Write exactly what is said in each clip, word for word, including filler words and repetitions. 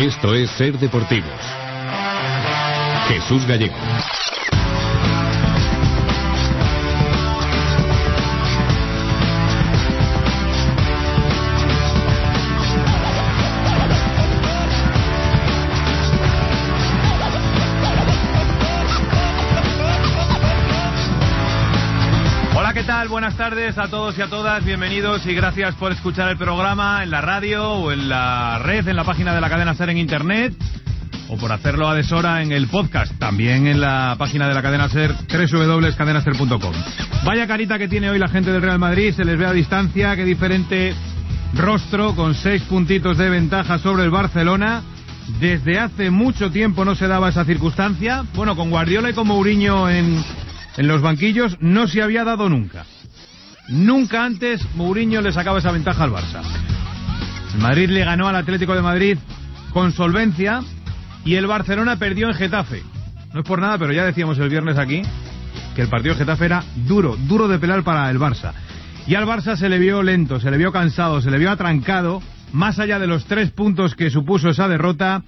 Esto es Ser Deportivos. Jesús Gallego. Buenas tardes a todos y a todas, bienvenidos y gracias por escuchar el programa en la radio o en la red, en la página de la cadena SER en internet, o por hacerlo a deshora en el podcast, también en la página de la cadena SER, doble u doble u doble u punto cadena ser punto com. Vaya carita que tiene hoy la gente del Real Madrid, se les ve a distancia, qué diferente rostro, con seis puntitos de ventaja sobre el Barcelona. Desde hace mucho tiempo no se daba esa circunstancia. Bueno, con Guardiola y con Mourinho en, en los banquillos no se había dado nunca. Nunca antes Mourinho le sacaba esa ventaja al Barça. El Madrid le ganó al Atlético de Madrid con solvencia y el Barcelona perdió en Getafe. No es por nada, pero ya decíamos el viernes aquí que el partido de Getafe era duro, duro de pelar para el Barça. Y al Barça se le vio lento, se le vio cansado, se le vio atrancado. Más allá de los tres puntos que supuso esa derrota,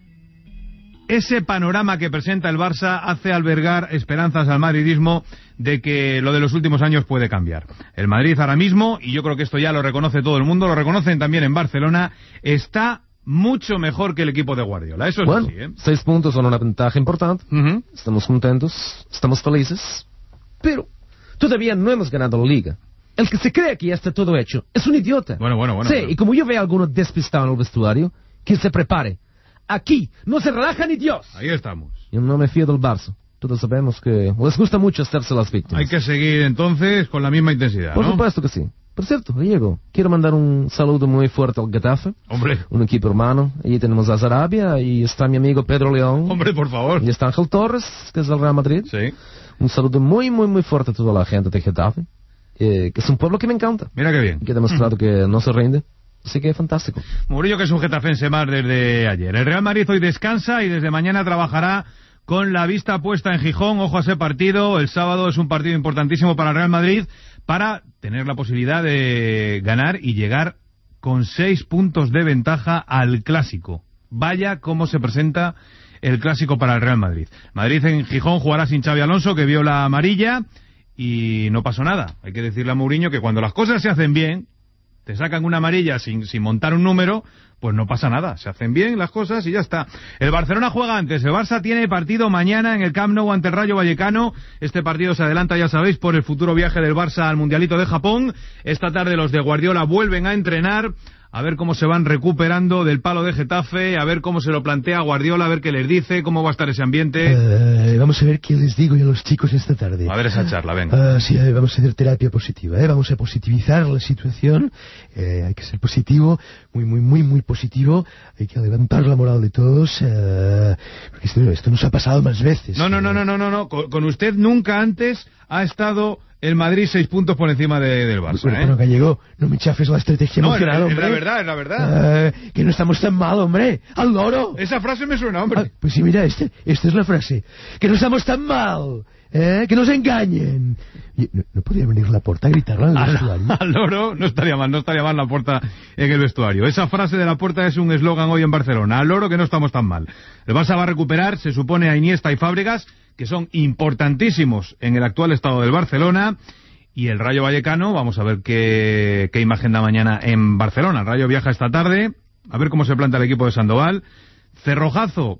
ese panorama que presenta el Barça hace albergar esperanzas al madridismo de que lo de los últimos años puede cambiar. El Madrid ahora mismo, y yo creo que esto ya lo reconoce todo el mundo, lo reconocen también en Barcelona, está mucho mejor que el equipo de Guardiola. Eso es bueno, así, ¿eh? Seis puntos son una ventaja importante. Uh-huh. Estamos contentos, estamos felices, pero todavía no hemos ganado la Liga. El que se cree que ya está todo hecho es un idiota. Bueno, bueno, bueno. Sí, bueno. Y como yo veo a alguno despistado en el vestuario, que se prepare. Aquí no se relaja ni Dios. Ahí estamos. Yo no me fío del Barça. Todos sabemos que les gusta mucho hacerse las víctimas. Hay que seguir entonces con la misma intensidad, Por ¿no? supuesto que sí. Por cierto, Diego, quiero mandar un saludo muy fuerte al Getafe. Hombre. Un equipo hermano. Allí tenemos a Sarabia y está mi amigo Pedro León. Hombre, por favor. Y está Ángel Torres, que es del Real Madrid. Sí. Un saludo muy, muy, muy fuerte a toda la gente de Getafe. Eh, que es un pueblo que me encanta. Mira qué bien. Y que ha demostrado que no se rinde. Así que fantástico. Mourinho, que es un getafense más desde ayer. El Real Madrid hoy descansa y desde mañana trabajará con la vista puesta en Gijón. Ojo a ese partido. El sábado es un partido importantísimo para el Real Madrid para tener la posibilidad de ganar y llegar con seis puntos de ventaja al Clásico. Vaya cómo se presenta el Clásico para el Real Madrid. Madrid en Gijón jugará sin Xabi Alonso, que vio la amarilla y no pasó nada. Hay que decirle a Mourinho que cuando las cosas se hacen bien, te sacan una amarilla sin, sin montar un número, pues no pasa nada. Se hacen bien las cosas y ya está. El Barcelona juega antes. El Barça tiene partido mañana en el Camp Nou ante el Rayo Vallecano. Este partido se adelanta, ya sabéis, por el futuro viaje del Barça al Mundialito de Japón. Esta tarde los de Guardiola vuelven a entrenar. A ver cómo se van recuperando del palo de Getafe, a ver cómo se lo plantea Guardiola, a ver qué les dice, cómo va a estar ese ambiente. Uh, vamos a ver qué les digo yo a los chicos esta tarde. A ver esa charla, venga. Uh, sí, uh, vamos a hacer terapia positiva, ¿eh? Vamos a positivizar la situación. Eh, hay que ser positivo, muy, muy, muy, muy positivo. Hay que levantar la moral de todos. Uh, porque esto, esto nos ha pasado más veces. No, no, no, no, no, no, no. Con, con usted nunca antes ha estado el Madrid seis puntos por encima de, del Barça, bueno, ¿eh? Bueno, Gallego, no me chafes la estrategia no, emocional, es, hombre. Es la verdad, es la verdad. Uh, que no estamos tan mal, hombre. ¡Al loro! Esa frase me suena, hombre. Ah, pues sí, mira, este, esta es la frase. Que no estamos tan mal, ¿eh? Que nos engañen. Y no, no podría venir Laporta a gritarla en el vestuario. Al loro no estaría mal, no estaría mal Laporta en el vestuario. Esa frase de Laporta es un eslogan hoy en Barcelona. Al loro que no estamos tan mal. El Barça va a recuperar, se supone, a Iniesta y Fábregas, que son importantísimos en el actual estado del Barcelona. Y el Rayo Vallecano, vamos a ver qué, qué imagen da mañana en Barcelona. El Rayo viaja esta tarde, a ver cómo se planta el equipo de Sandoval. Cerrojazo.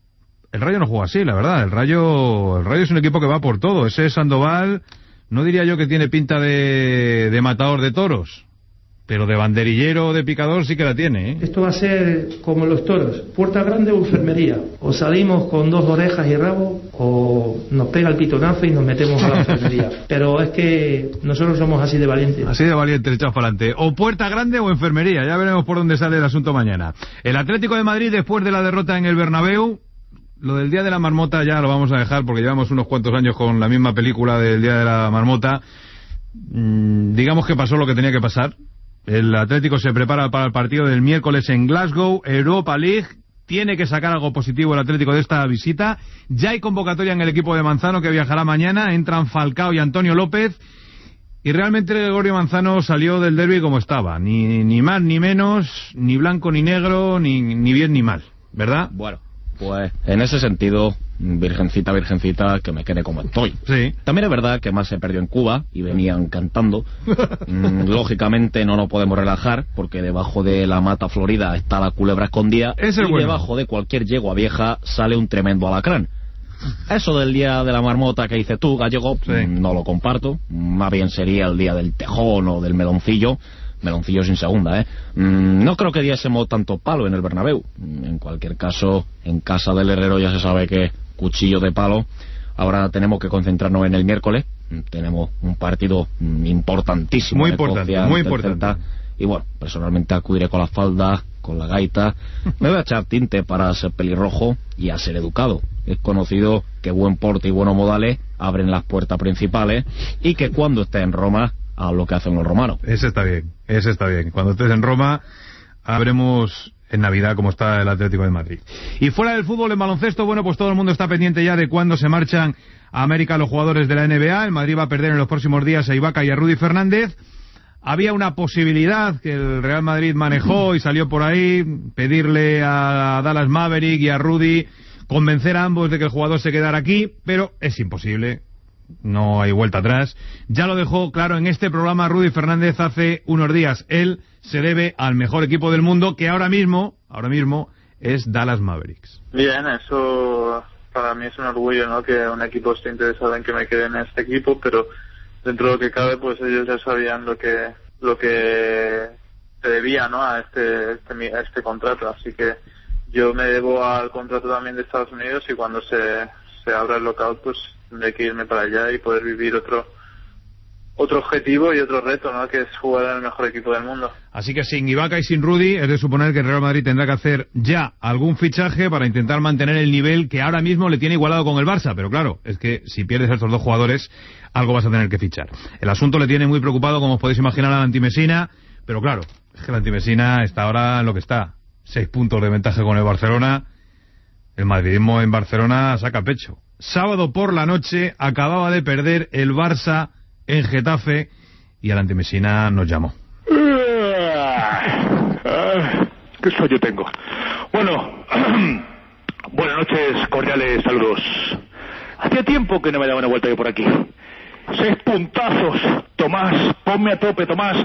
El Rayo no juega así, la verdad. El Rayo, el Rayo es un equipo que va por todo. Ese Sandoval, no diría yo que tiene pinta de, de matador de toros, pero de banderillero o de picador sí que la tiene, ¿eh? Esto va a ser como los toros, puerta grande o enfermería. O salimos con dos orejas y rabo, o nos pega el pitonazo y nos metemos a la enfermería. Pero es que nosotros somos así de valientes. Así de valientes, echados para adelante. O puerta grande o enfermería, ya veremos por dónde sale el asunto mañana. El Atlético de Madrid, después de la derrota en el Bernabéu, lo del Día de la Marmota ya lo vamos a dejar porque llevamos unos cuantos años con la misma película del Día de la Marmota. Mm, digamos que pasó lo que tenía que pasar. El Atlético se prepara para el partido del miércoles en Glasgow, Europa League. Tiene que sacar algo positivo el Atlético de esta visita. Ya hay convocatoria en el equipo de Manzano que viajará mañana. Entran Falcao y Antonio López. Y realmente Gregorio Manzano salió del derbi como estaba. Ni, ni más ni menos, ni blanco ni negro, ni, ni bien ni mal. ¿verdad? Bueno, pues en ese sentido, virgencita, virgencita, que me quede como estoy. Sí. También es verdad que más se perdió en Cuba y venían cantando. mm, lógicamente no nos podemos relajar, porque debajo de la mata florida está la culebra escondida. Ese y es bueno. Debajo de cualquier yegua vieja sale un tremendo alacrán. Eso del día de la marmota que dices tú, gallego, sí. no lo comparto. Más bien sería el día del tejón o del meloncillo. Meloncillo sin segunda, ¿eh? No creo que diésemos tanto palo en el Bernabéu. En cualquier caso, en casa del herrero ya se sabe que cuchillo de palo. Ahora tenemos que concentrarnos en el miércoles. Tenemos un partido importantísimo. Muy importante, muy importante. Celta. Y bueno, personalmente acudiré con la falda, con la gaita. Me voy a echar tinte para ser pelirrojo y a ser educado. Es conocido que buen porte y buenos modales abren las puertas principales, y que cuando esté en Roma, a lo que hacen los romanos. Ese está bien, ese está bien. Cuando estés en Roma, habremos en Navidad como está el Atlético de Madrid. Y fuera del fútbol, en baloncesto, bueno, pues todo el mundo está pendiente ya de cuándo se marchan a América los jugadores de la N B A. El Madrid va a perder en los próximos días a Ibaka y a Rudy Fernández. Había una posibilidad que el Real Madrid manejó y salió por ahí, pedirle a Dallas Maverick y a Rudy, convencer a ambos de que el jugador se quedara aquí, pero es imposible. No hay vuelta atrás. Ya lo dejó claro en este programa Rudy Fernández hace unos días. Él se debe al mejor equipo del mundo, que ahora mismo, ahora mismo es Dallas Mavericks. Bien, eso para mí es un orgullo, ¿no? Que un equipo esté interesado en que me quede en este equipo, pero dentro de lo que cabe, pues ellos ya sabían lo que lo que se debía, ¿no? A este, este a este contrato, así que yo me debo al contrato también de Estados Unidos, y cuando se se abra el lockout, pues tendré que irme para allá y poder vivir otro otro objetivo y otro reto, ¿no? Que es jugar en el mejor equipo del mundo. Así que sin Ibaka y sin Rudy, es de suponer que el Real Madrid tendrá que hacer ya algún fichaje para intentar mantener el nivel que ahora mismo le tiene igualado con el Barça. Pero claro, es que si pierdes a estos dos jugadores, algo vas a tener que fichar. El asunto le tiene muy preocupado, como os podéis imaginar, al Antimesina. Pero claro, es que el Antimesina está ahora en lo que está. Seis puntos de ventaja con el Barcelona. El madridismo en Barcelona saca pecho. Sábado por la noche acababa de perder el Barça en Getafe y el Antimesina nos llamó. ¿Qué sueño tengo? Bueno, buenas noches, cordiales saludos. Hacía tiempo que no me daba una vuelta yo por aquí. Seis puntazos, Tomás, ponme a tope, Tomás.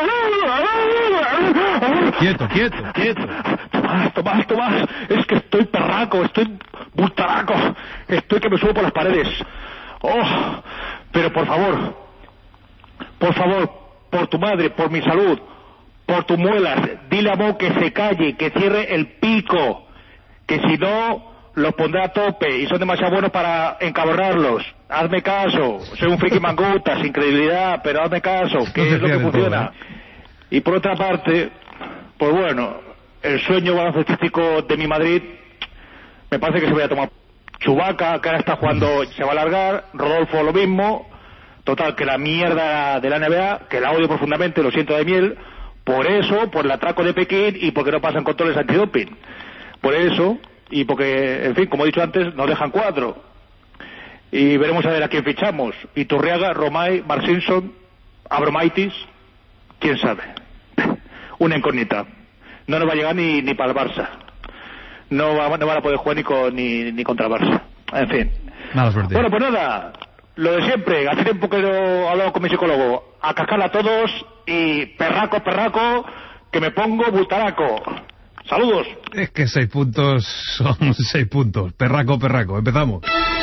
Quieto, quieto, quieto. Tomás, Tomás, Tomás, es que estoy perraco, estoy bultaraco, estoy que me subo por las paredes. Oh, pero por favor, por favor, por tu madre, por mi salud, por tus muelas, dile a Mo que se calle, que cierre el pico, que si no los pondré a tope y son demasiado buenos para encaborrarlos. Hazme caso, soy un friki manguta, sin credibilidad, pero hazme caso, que es lo que funciona. Y por otra parte, pues bueno, el sueño baloncestístico de mi Madrid, me parece que se voy a tomar. Chewbacca, que ahora está jugando, se va a alargar, Rodolfo lo mismo, total, que la mierda de la N B A, que la odio profundamente, lo siento de miel, por eso, por el atraco de Pekín y porque no pasan controles antidoping. Por eso, y porque, en fin, como he dicho antes, nos dejan cuatro. Y veremos a ver a quién fichamos. Iturriaga, Romay, Mark Simpson, Abromaitis, quién sabe. Una incógnita. No nos va a llegar ni, ni para el Barça. No, va, no van a poder jugar ni, con, ni, ni contra el Barça. En fin. Mala suerte. Bueno, pues nada, lo de siempre. Hace tiempo que lo he hablado con mi psicólogo. A cascar a todos y perraco, perraco, que me pongo bultaraco. Saludos. Es que seis puntos son seis puntos. Perraco, perraco. Empezamos.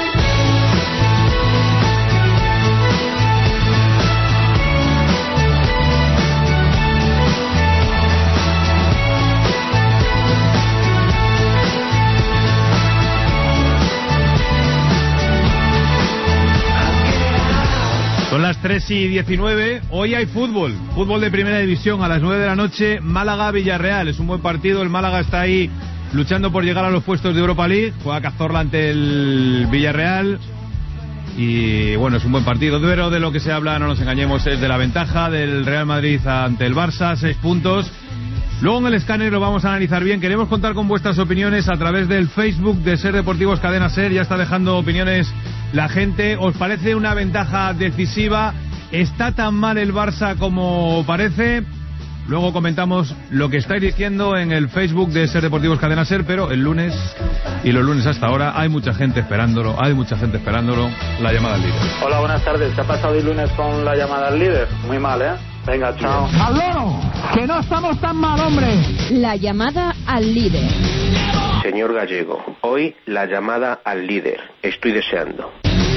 Son las tres y diecinueve, hoy hay fútbol, fútbol de primera división a las nueve de la noche, Málaga-Villarreal, es un buen partido, el Málaga está ahí luchando por llegar a los puestos de Europa League, juega Cazorla ante el Villarreal y bueno, es un buen partido, pero de lo que se habla, no nos engañemos, es de la ventaja del Real Madrid ante el Barça, seis puntos. Luego en el escáner lo vamos a analizar bien. Queremos contar con vuestras opiniones a través del Facebook de Ser Deportivos Cadena Ser. Ya está dejando opiniones la gente. ¿Os parece una ventaja decisiva? ¿Está tan mal el Barça como parece? Luego comentamos lo que estáis diciendo en el Facebook de Ser Deportivos Cadena Ser, pero el lunes y los lunes hasta ahora hay mucha gente esperándolo, hay mucha gente esperándolo, la llamada al líder. Hola, buenas tardes. ¿Qué ha pasado el lunes con la llamada al líder? Muy mal, ¿eh? Venga, chao. ¡Al loro! ¡Que no estamos tan mal, hombre! La llamada al líder. Señor Gallego, hoy la llamada al líder. Estoy deseando.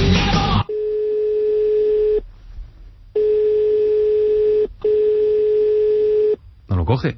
No lo coge.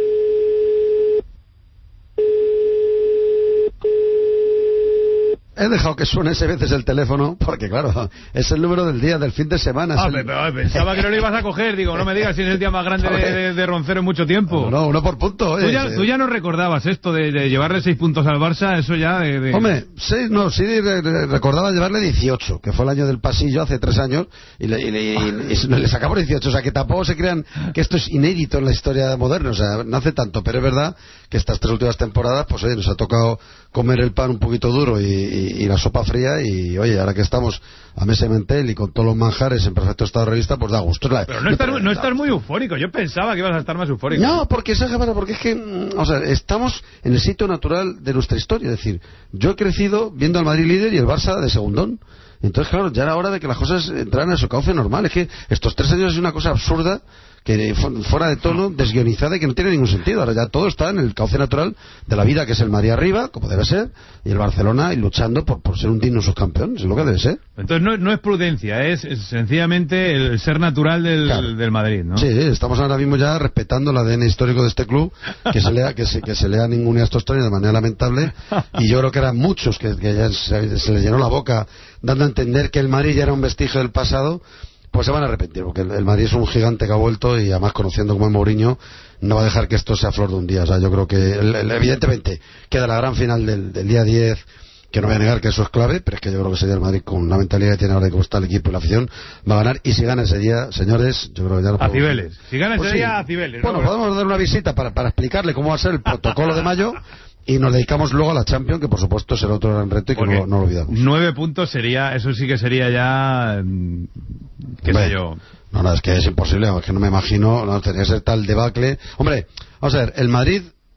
He dejado que suene ese veces el teléfono, porque claro, es el número del día, del fin de semana. Ah, el... pero, pensaba que no lo ibas a coger, digo, no me digas si es el día más grande de, de, de Roncero en mucho tiempo. No, uno por punto. ¿Tú, ya, tú ya no recordabas esto de, de llevarle seis puntos al Barça, eso ya de... de... Hombre, seis, no, sí recordaba llevarle dieciocho, que fue el año del pasillo, hace tres años, y le, y le, y, y le sacamos dieciocho, o sea que tampoco se crean que esto es inédito en la historia moderna, o sea, no hace tanto, pero es verdad que estas tres últimas temporadas, pues oye, nos ha tocado comer el pan un poquito duro y, y, y la sopa fría, y oye, ahora que estamos a mesa de mantel y con todos los manjares en perfecto estado de revista, pues da gusto. La... Pero no estás, no estás muy eufórico, yo pensaba que ibas a estar más eufórico. No, porque ¿sabes qué pasa? Porque es que, o sea, estamos en el sitio natural de nuestra historia, es decir, yo he crecido viendo al Madrid líder y el Barça de segundón. Entonces, claro, ya era hora de que las cosas entraran en su cauce normal. Es que estos tres años es una cosa absurda, que fuera de tono, desguionizada y que no tiene ningún sentido. Ahora ya todo está en el cauce natural de la vida, que es el Madrid arriba, como debe ser, y el Barcelona y luchando por, por ser un digno subcampeón, es lo que debe ser. Entonces no, no es prudencia, es, es sencillamente el ser natural del, claro. del Madrid, ¿no? Sí, estamos ahora mismo ya respetando el A D N histórico de este club, que se lea, que se, que se lea ninguna de estos historias de manera lamentable, y yo creo que eran muchos que, que ya se, se les llenó la boca dando a entender que el Madrid ya era un vestigio del pasado. Pues se van a arrepentir, porque el, el Madrid es un gigante que ha vuelto, y además conociendo como es Mourinho, no va a dejar que esto sea flor de un día. O sea, yo creo que el, el, evidentemente queda la gran final del, del día diez, que no voy a negar que eso es clave, pero es que yo creo que ese día el Madrid, con la mentalidad que tiene ahora de cómo está el equipo y la afición, va a ganar. Y si gana ese día, señores, yo creo que ya lo podemos... A Cibeles. Si gana ese pues día, sí. A Cibeles. Bueno, ¿no? podemos dar una visita para, para explicarle cómo va a ser el protocolo de mayo. Y nos dedicamos luego a la Champions, que por supuesto será otro gran reto y que no, no lo olvidamos. Nueve puntos sería, eso sí que sería ya, qué Hombre, sé yo. No, no, es que es imposible, es que no me imagino, no, tendría que ser tal debacle. Hombre, vamos a ver, el Madrid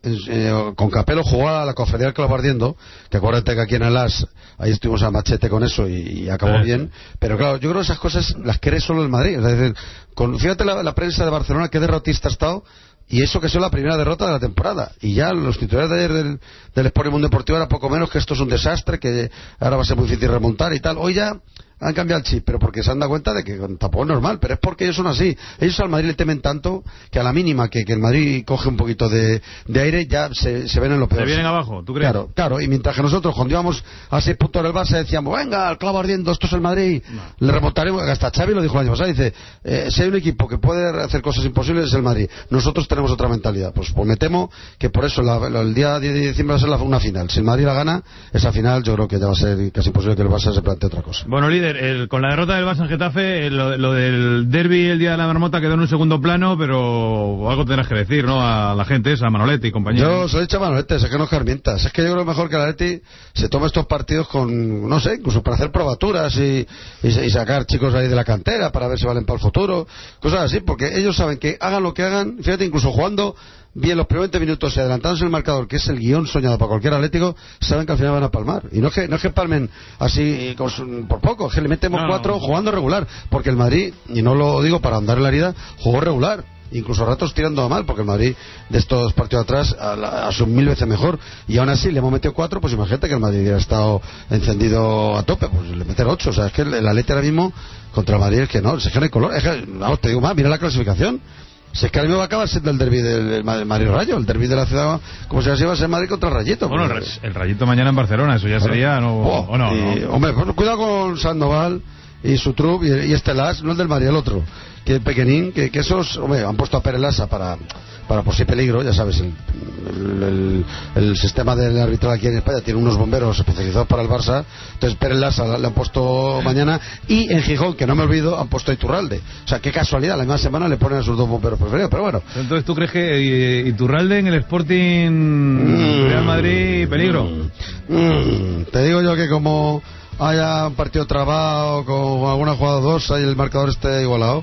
eh, con Capello jugó a la Cofradía del Clavo Ardiendo, que acuérdate que aquí en el As, ahí estuvimos a machete con eso y, y acabó eh. bien, pero claro, yo creo que esas cosas las cree solo el Madrid, es decir, con, fíjate la, la prensa de Barcelona, qué derrotista ha estado. Y eso que es la primera derrota de la temporada. Y ya los titulares de ayer del, del Sport y Mundo Deportivo era poco menos que esto es un desastre, que ahora va a ser muy difícil remontar y tal. Hoy ya han cambiado el chip, pero porque se han dado cuenta de que tampoco es normal, pero es porque ellos son así. Ellos al Madrid le temen tanto que a la mínima que, que el Madrid coge un poquito de, de aire, ya se, se ven en lo peor. Se vienen abajo, ¿tú crees? Claro, claro, y mientras que nosotros cuando íbamos a seis puntos del Barça decíamos, venga, al clavo ardiendo, esto es el Madrid, no. Le remontaremos. Hasta Xavi lo dijo el año pasado, dice, eh, si hay un equipo que puede hacer cosas imposibles es el Madrid. Nosotros tenemos otra mentalidad. Pues, pues me temo que por eso la, la, el día diez de diciembre va a ser la, una final. Si el Madrid la gana, esa final yo creo que ya va a ser casi imposible que el Barça se plantee otra cosa. Bueno, líder, el, con la derrota del Barça en Getafe, lo, lo del derbi el día de la marmota quedó en un segundo plano, pero algo tendrás que decir, ¿no? A la gente esa, a Manolete y compañía. Yo se lo he dicho a Manolete, es que no escarmientas. Es que yo creo mejor que el Atleti se tome estos partidos con, no sé, incluso para hacer probaturas y, y, y sacar chicos ahí de la cantera para ver si valen para el futuro, cosas así, porque ellos saben que hagan lo que hagan, fíjate, incluso jugando bien los primeros veinte minutos y adelantándose el marcador, que es el guión soñado para cualquier atlético, saben que al final van a palmar. Y no es que, no es que palmen así con, por poco, es que le metemos no, cuatro no. jugando regular, porque el Madrid, y no lo digo para andar en la herida, jugó regular, incluso a ratos tirando a mal, porque el Madrid de estos partidos atrás a, la, a sus mil veces mejor, y aún así le hemos metido cuatro, pues imagínate que el Madrid hubiera estado encendido a tope, pues le meter ocho. O sea, es que el, el Atleti ahora mismo contra el Madrid es que no, es que no hay color, es que, no, te digo más, mira la clasificación. Si es que ahora mismo va a acabar siendo el derbi del Madrid Rayo, el derbi de la ciudad, como si así va a ser Madrid contra el Rayito. Bueno, el, el Rayito mañana en Barcelona, eso ya bueno, sería, ¿no? Oh, ¿o no, y, no? Hombre, pues, cuidado con Sandoval y su trup y, y este Las, no el del Madrid, el otro, que el pequeñín, que, que esos, hombre, han puesto a Pérez Lasa para, para por si peligro, ya sabes, el, el, el, el sistema del arbitral aquí en España tiene unos bomberos especializados para el Barça, entonces Pérez Lasa le han puesto mañana, y en Gijón, que no me olvido, han puesto a Iturralde. O sea, qué casualidad, la misma semana le ponen a sus dos bomberos preferidos, pero bueno. Entonces, ¿tú crees que Iturralde en el Sporting mm, Real Madrid peligro? Mm, mm, te digo yo que como haya un partido trabado con alguna jugada dos, ahí el marcador esté igualado,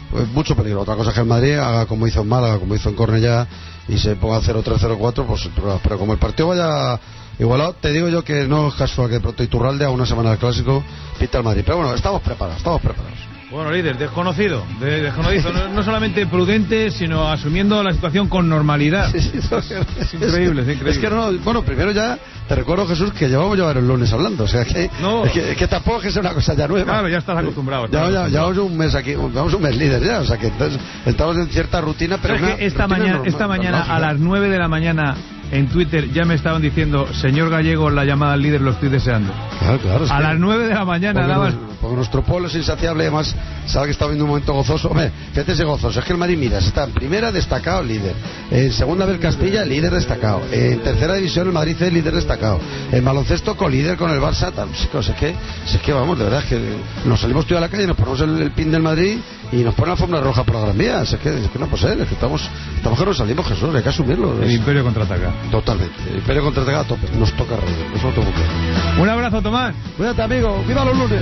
pues, mucho peligro. Otra cosa es que el Madrid haga como hizo en Málaga, como hizo en Cornellá, y se ponga cero tres cero cuatro, pues, pero, pero como el partido vaya igualado, te digo yo que no es casual que de pronto Iturralde a una semana del Clásico pinta el Madrid. Pero bueno, estamos preparados, estamos preparados. Bueno, líder, desconocido, de, desconocido, no, no solamente prudente, sino asumiendo la situación con normalidad. Sí, sí, es, es increíble, es increíble. Es que no, bueno, primero ya te recuerdo, Jesús, que llevamos ya el lunes hablando, o sea que, no. es que, es que tampoco es que sea una cosa ya nueva. Claro, ya estás acostumbrado. Ya, ya, ya llevamos un mes aquí, llevamos un mes líder ya, o sea que entonces estamos en cierta rutina, pero, pero es que esta rutina mañana, normal, esta mañana normal, a las nueve de la mañana en Twitter ya me estaban diciendo, señor Gallego, la llamada al líder lo estoy deseando. Claro, claro. Es a que las nueve de la mañana porque, daban... nos, porque nuestro pueblo es insaciable y además sabe que está viendo un momento gozoso. Hombre, fíjate ese gozoso. Es que el Madrid, mira, está en primera destacado líder. En segunda vez Castilla, líder destacado. En tercera división el Madrid C, líder destacado. En baloncesto colíder con el Barça. Tal. O sea, es que, es que vamos, de verdad, es que nos salimos tú a la calle, nos ponemos el, el pin del Madrid y nos ponen la alfombra roja por la Gran Vía. Es que, es que no puede ser, es que estamos, estamos que nos salimos, Jesús, hay que asumirlo. El Imperio contraataca. Totalmente. El Imperio contraataca a tope. Nos toca reír. Eso lo tengo claro. Un abrazo, Tomás. Cuídate, amigo. ¡Viva los lunes!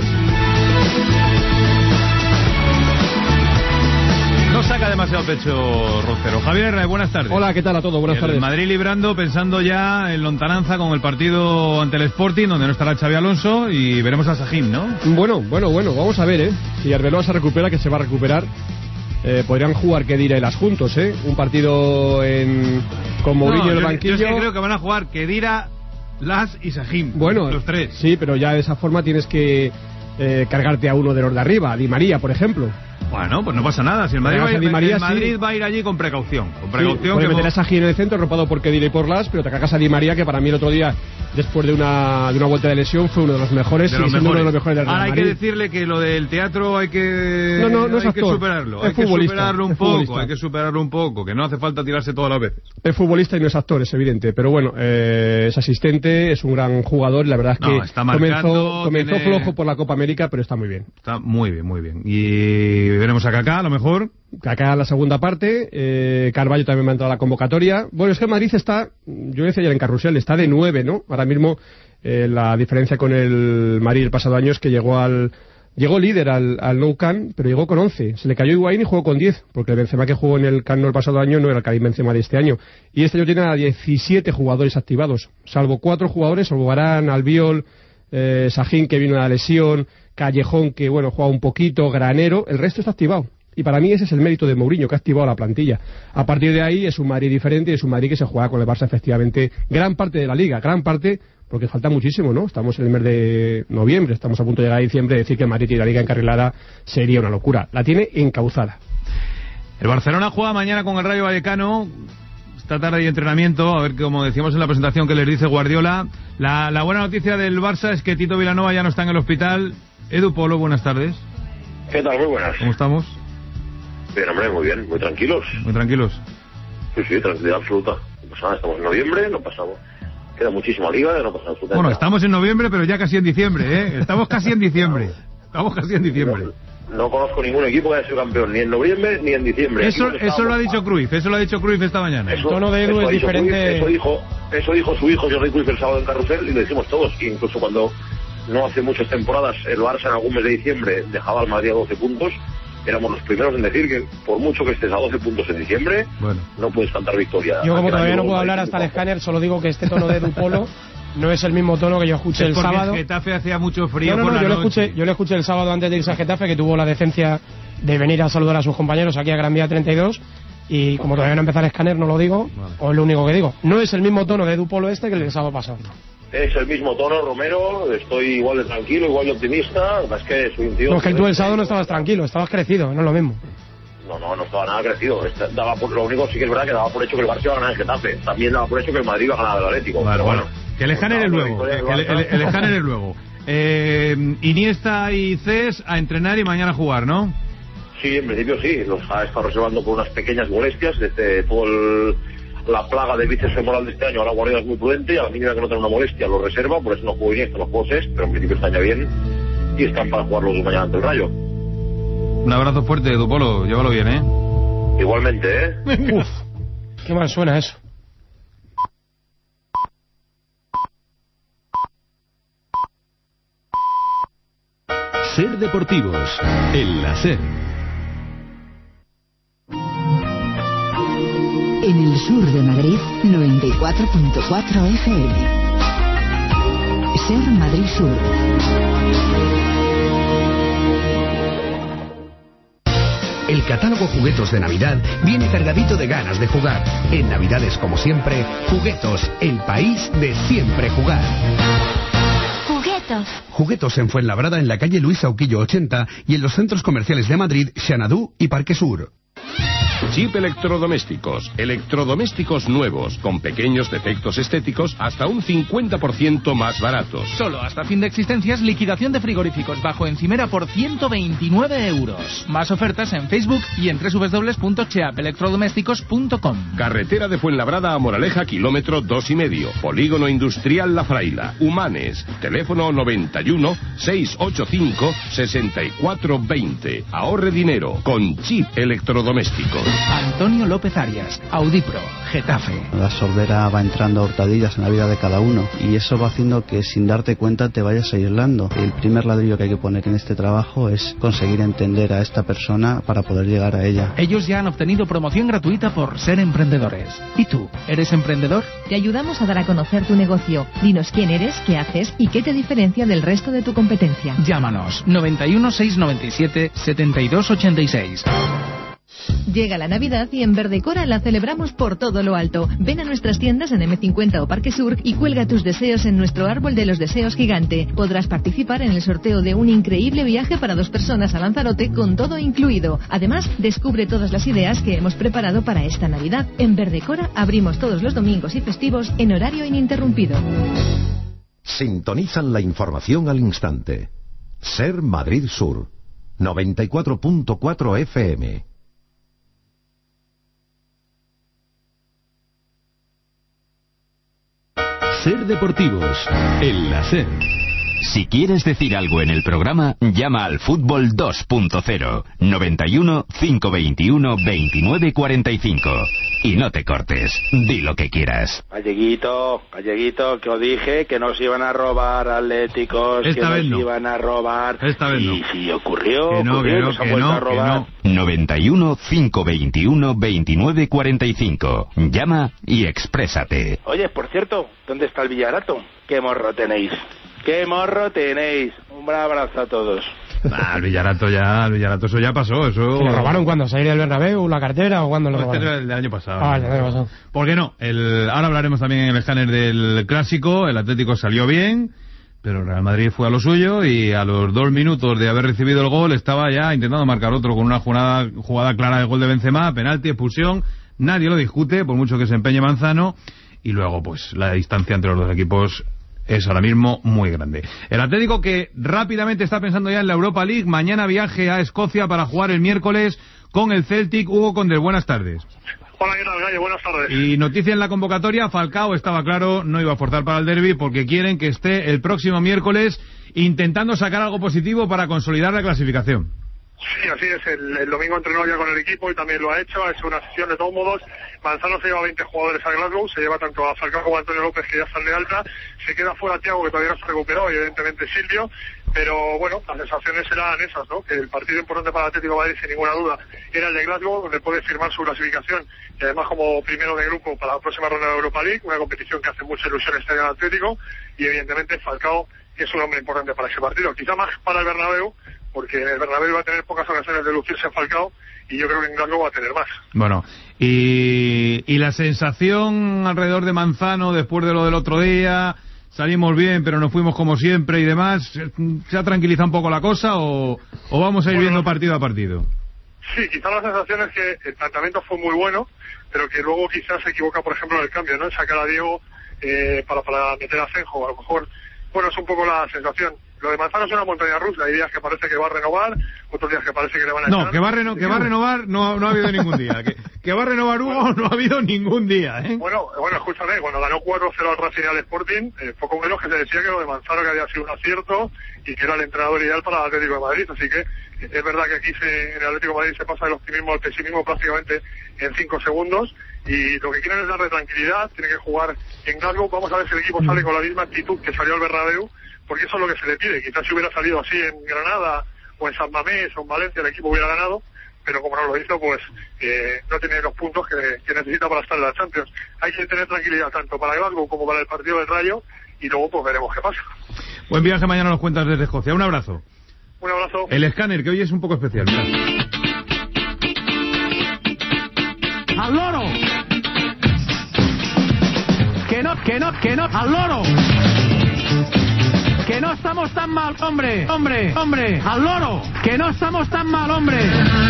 No saca demasiado pecho Rocero. Javier, buenas tardes. Hola, ¿qué tal a todos? Buenas el tardes. Madrid librando, pensando ya en lontananza con el partido ante el Sporting, donde no estará Xabi Alonso, y veremos a Sajín, ¿no? Bueno, bueno, bueno, vamos a ver, ¿eh? Si Arbeloa se recupera, que se va a recuperar, eh, podrían jugar Kedira y Las juntos, ¿eh? Un partido en con Mourinho no, en el yo, banquillo. Yo es que creo que van a jugar Kedira, Las y Sajín. Bueno, los tres. Sí, pero ya de esa forma tienes que eh, cargarte a uno de los de arriba, a Di María, por ejemplo. Bueno, pues no pasa nada. Si el Madrid, va, Di María, el Madrid sí. va a ir allí con precaución. Con precaución sí, puede que meter a Sajín en el centro, arropado por Kedira y por Las, pero te cargas a Di María, que para mí el otro día, después de una, de una vuelta de lesión, fue uno de los mejores, de los y mejores. uno de los mejores del Real Ahora hay Madrid. que decirle que lo del teatro hay que, no, no, no es hay actor, que superarlo. es hay que futbolista, superarlo un es poco, futbolista. hay que superarlo un poco, que no hace falta tirarse todas las veces. Es futbolista y no es actor, es evidente, pero bueno, eh, es asistente, es un gran jugador y la verdad es que no, está marcando, comenzó, comenzó tiene... flojo por la Copa América, pero está muy bien. Está muy bien, muy bien. Y veremos a Kaká, a lo mejor. Kaká en la segunda parte, eh, Carvalho también me ha entrado a la convocatoria. Bueno, es que Madrid está, yo decía ayer en Carrusel, está de nueve, ¿no? Ahora mismo eh, la diferencia con el Madrid el pasado año es que llegó al llegó líder al, al Nou Camp, pero llegó con once. Se le cayó Higuaín y jugó con diez, porque el Benzema que jugó en el Camp Nou el pasado año no era el Karim Benzema de este año. Y este año tiene a diecisiete jugadores activados, salvo cuatro jugadores, salvo Varane, Albiol, eh, Sajín que vino de la lesión, Callejón que bueno juega un poquito, Granero, el resto está activado. Y para mí ese es el mérito de Mourinho, que ha activado la plantilla. A partir de ahí es un Madrid diferente, es un Madrid que se juega con el Barça efectivamente gran parte de la Liga, gran parte, porque falta muchísimo, ¿no? Estamos en el mes de noviembre, estamos a punto de llegar a diciembre, decir que el Madrid tiene la Liga encarrilada sería una locura. La tiene encauzada. El Barcelona juega mañana con el Rayo Vallecano. Esta tarde hay entrenamiento, a ver, como decíamos en la presentación que les dice Guardiola. La, la buena noticia del Barça es que Tito Vilanova ya no está en el hospital. Edu Polo, buenas tardes. ¿Qué tal? Muy buenas. ¿Cómo estamos? Bien, hombre, muy bien, muy tranquilos. Muy tranquilos. Sí, sí, tranquilidad absoluta. No pasa nada, estamos en noviembre, no pasamos. Queda muchísima liga, no pasa absolutamente Bueno, nada. estamos en noviembre, pero ya casi en diciembre, ¿eh? Estamos casi en diciembre. Estamos casi en diciembre. No, no conozco ningún equipo que haya sido campeón, ni en noviembre ni en diciembre. Eso, eso lo ha dicho Cruyff, eso lo ha dicho Cruyff esta mañana. Eso, el tono de Edu es diferente. Cruyff, eso, dijo, eso dijo su hijo Jordi Cruyff el sábado en Carrusel y lo dijimos todos. Incluso cuando no hace muchas temporadas el Barça en algún mes de diciembre dejaba al Madrid a doce puntos. Éramos los primeros en decir que por mucho que estés a doce puntos en diciembre, bueno, no puedes cantar victoria. Yo como todavía no puedo hablar hasta el escáner, solo digo que este tono de Edu Polo no es el mismo tono que yo escuché es el sábado. El Getafe hacía mucho frío no, no, por no, la yo, noche. Lo escuché, yo lo escuché el sábado antes de irse a Getafe, que tuvo la decencia de venir a saludar a sus compañeros aquí a Gran Vía treinta y dos. Y como todavía no empezar el escáner, no lo digo, vale. O es lo único que digo. No es el mismo tono de Edu Polo este que el del sábado pasado. Es el mismo tono, Romero. Estoy igual de tranquilo, igual de optimista. Es que soy un tío. No, es que tú el sábado no estabas tranquilo, estabas crecido, no es lo mismo. No, no, no estaba nada crecido. Daba por, lo único sí que es verdad que daba por hecho que el Barça iba a ganar el Getafe. También daba por hecho que el Madrid iba a ganar el Atlético. Vale, pero bueno. bueno. Que el escáner es luego. El, el, el escáner es luego. Eh, Iniesta y Cés a entrenar y mañana a jugar, ¿no? Sí, en principio sí. Los ha estado reservando por unas pequeñas molestias desde todo el, la plaga de bíceps femoral de este año. Ahora Guardiola es muy prudente y a la mínima que no tenga una molestia lo reserva. Por eso no juego Iniesta, no juego Cés, pero en principio están ya bien y están para jugar los dos mañana ante el Rayo. Un abrazo fuerte, Edu Polo. Llévalo bien, ¿eh? Igualmente, ¿eh? Uf, qué mal suena eso. Ser Deportivos, el láser. el sur de Madrid, noventa y cuatro punto cuatro F M. Ser Madrid Sur. El catálogo Juguetos de Navidad viene cargadito de ganas de jugar. En Navidades, como siempre, Juguetos, el país de siempre jugar. Juguetos. Juguetos en Fuenlabrada, en la calle Luis Auquillo ochenta y en los centros comerciales de Madrid, Xanadu y Parque Sur. Chip Electrodomésticos. Electrodomésticos nuevos, con pequeños defectos estéticos, hasta un cincuenta por ciento más baratos. Solo hasta fin de existencias, liquidación de frigoríficos bajo encimera por ciento veintinueve euros. Más ofertas en Facebook y en doble u doble u doble u punto cheap electrodomésticos punto com. Carretera de Fuenlabrada a Moraleja, kilómetro dos y medio. Polígono Industrial La Fraila. Humanes. Teléfono noventa y uno, seiscientos ochenta y cinco, sesenta y cuatro veinte. Ahorre dinero con Chip Electrodomésticos. Antonio López Arias, Audipro, Getafe. La sordera va entrando a hurtadillas en la vida de cada uno y eso va haciendo que sin darte cuenta te vayas aislando. El primer ladrillo que hay que poner en este trabajo es conseguir entender a esta persona para poder llegar a ella. Ellos ya han obtenido promoción gratuita por ser emprendedores. ¿Y tú, eres emprendedor? Te ayudamos a dar a conocer tu negocio. Dinos quién eres, qué haces y qué te diferencia del resto de tu competencia. Llámanos noventa y uno, seiscientos noventa y siete, setenta y dos ochenta y seis. Llega la Navidad y en Verdecora la celebramos por todo lo alto. Ven a nuestras tiendas en eme cincuenta o Parque Sur y cuelga tus deseos en nuestro árbol de los deseos gigante. Podrás participar en el sorteo de un increíble viaje para dos personas a Lanzarote con todo incluido. Además, descubre todas las ideas que hemos preparado para esta Navidad. En Verdecora abrimos todos los domingos y festivos en horario ininterrumpido. Sintonizan la información al instante. Ser Madrid Sur, noventa y cuatro punto cuatro F M. Ser Deportivos, el la SER. Si quieres decir algo en el programa, llama al Fútbol dos punto cero, noventa y uno, cinco veintiuno, veintinueve cuarenta y cinco. Y no te cortes, di lo que quieras. Galleguito, Galleguito, que os dije que nos iban a robar Atléticos, Esta que vez nos no. iban a robar. Esta vez no. Y si ocurrió, Que no, ocurrió, que no, nos han que vuelto no, a robar. que noventa y uno, cinco veintiuno, veintinueve cuarenta y cinco. Llama y exprésate. Oye, por cierto, ¿dónde está el Villarato? ¿Qué morro tenéis? ¿Qué morro tenéis? Un abrazo a todos. Ah, el Villarato ya, el Villarato eso ya pasó, eso... ¿Le robaron cuando salir del Bernabéu, la cartera o cuando lo Este robaron? era el del año pasado. Ah, el del año pasado. ¿Por qué no? El, ahora hablaremos también en el escáner del Clásico, el Atlético salió bien, pero el Real Madrid fue a lo suyo y a los dos minutos de haber recibido el gol estaba ya intentando marcar otro con una jugada, jugada clara de gol de Benzema, penalti, expulsión, nadie lo discute, por mucho que se empeñe Manzano, y luego pues la distancia entre los dos equipos es ahora mismo muy grande. El Atlético que rápidamente está pensando ya en la Europa League, mañana viaje a Escocia para jugar el miércoles con el Celtic. Hugo Condel, buenas tardes. Hola, ¿qué tal, Gallo? Buenas tardes. Y noticia en la convocatoria, Falcao estaba claro, no iba a forzar para el derbi porque quieren que esté el próximo miércoles intentando sacar algo positivo para consolidar la clasificación. Sí, así es. El, el domingo entrenó ya con el equipo y también lo ha hecho. Ha hecho una sesión de todos modos. Manzano se lleva veinte jugadores a Glasgow, se lleva tanto a Falcao como a Antonio López, que ya están de alta. Se queda fuera Thiago, que todavía no se ha recuperado, y evidentemente Silvio. Pero bueno, las sensaciones eran esas, ¿no? Que el partido importante para el Atlético de Madrid, sin ninguna duda, era el de Glasgow, donde puede firmar su clasificación. Y además como primero de grupo para la próxima ronda de Europa League, una competición que hace mucha ilusión este año al Atlético. Y evidentemente Falcao es un hombre importante para ese partido. Quizá más para el Bernabéu, porque el Bernabéu va a tener pocas ocasiones de lucirse en Falcao y yo creo que en Glasgow va a tener más. Bueno, y, y la sensación alrededor de Manzano después de lo del otro día, salimos bien pero nos fuimos como siempre y demás, ¿se ha tranquilizado un poco la cosa o, o vamos a ir bueno, viendo partido a partido? Sí, quizá la sensación es que el planteamiento fue muy bueno, pero que luego quizás se equivoca, por ejemplo, en el cambio, ¿no? En sacar a Diego eh, para, para meter a Senjo, a lo mejor, bueno, es un poco la sensación. Lo de Manzano es una montaña rusa, hay días que parece que va a renovar, otros días que parece que le van a No, echar. que va a, reno que va a renovar no, no ha habido ningún día. Que, que va a renovar Hugo bueno, no ha habido ningún día, ¿eh? Bueno, bueno, escúchame, cuando ganó cuatro cero al Racing y al Sporting, eh, poco menos que se decía que lo de Manzano que había sido un acierto y que era el entrenador ideal para el Atlético de Madrid, así que es verdad que aquí se, en el Atlético de Madrid se pasa del optimismo al pesimismo prácticamente en cinco segundos y lo que quieren es darle tranquilidad, tiene que jugar en Glasgow, vamos a ver si el equipo sale con la misma actitud que salió al Bernabéu, porque eso es lo que se le pide. Quizás si hubiera salido así en Granada o en San Mamés o en Valencia el equipo hubiera ganado, pero como no lo hizo, pues eh, no tiene los puntos que, que necesita para estar en la Champions. Hay que tener tranquilidad tanto para Glasgow como para el partido del Rayo, y luego pues veremos qué pasa. Buen viaje, mañana nos cuentas desde Escocia. Un abrazo. Un abrazo. El escáner, que hoy es un poco especial. Mira. ¡Al loro! Que no, que no, que no, al loro. Que no estamos tan mal, hombre, hombre, hombre, al loro. Que no estamos tan mal, hombre.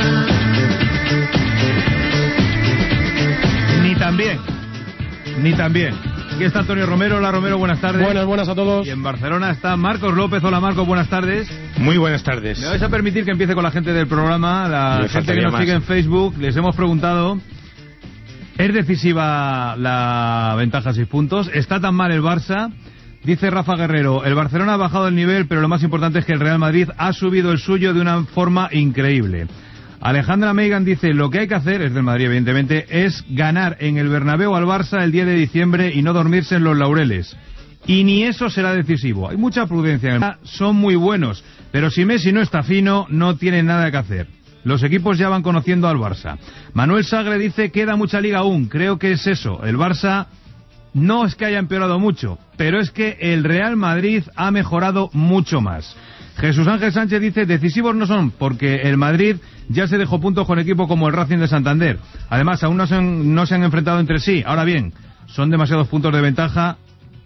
Ni tan bien, ni tan bien. Aquí está Antonio Romero. Hola, Romero, buenas tardes. Buenas, buenas a todos. Y en Barcelona está Marcos López. Hola, Marcos, buenas tardes. Muy buenas tardes. Me vais a permitir que empiece con la gente del programa, la Me gente que nos más. sigue en Facebook. Les hemos preguntado, ¿es decisiva la ventaja a seis puntos? ¿Está tan mal el Barça? Dice Rafa Guerrero, el Barcelona ha bajado el nivel, pero lo más importante es que el Real Madrid ha subido el suyo de una forma increíble. Alejandra Megan dice, lo que hay que hacer, es del Madrid evidentemente, es ganar en el Bernabéu al Barça el diez de diciembre y no dormirse en los laureles. Y ni eso será decisivo. Hay mucha prudencia en el Barça, son muy buenos, pero si Messi no está fino, no tienen nada que hacer. Los equipos ya van conociendo al Barça. Manuel Sagre dice, queda mucha liga aún, creo que es eso, el Barça no es que haya empeorado mucho, pero es que el Real Madrid ha mejorado mucho más. Jesús Ángel Sánchez dice, decisivos no son, porque el Madrid ya se dejó puntos con equipos como el Racing de Santander. Además, aún no se han, no se han enfrentado entre sí. Ahora bien, son demasiados puntos de ventaja,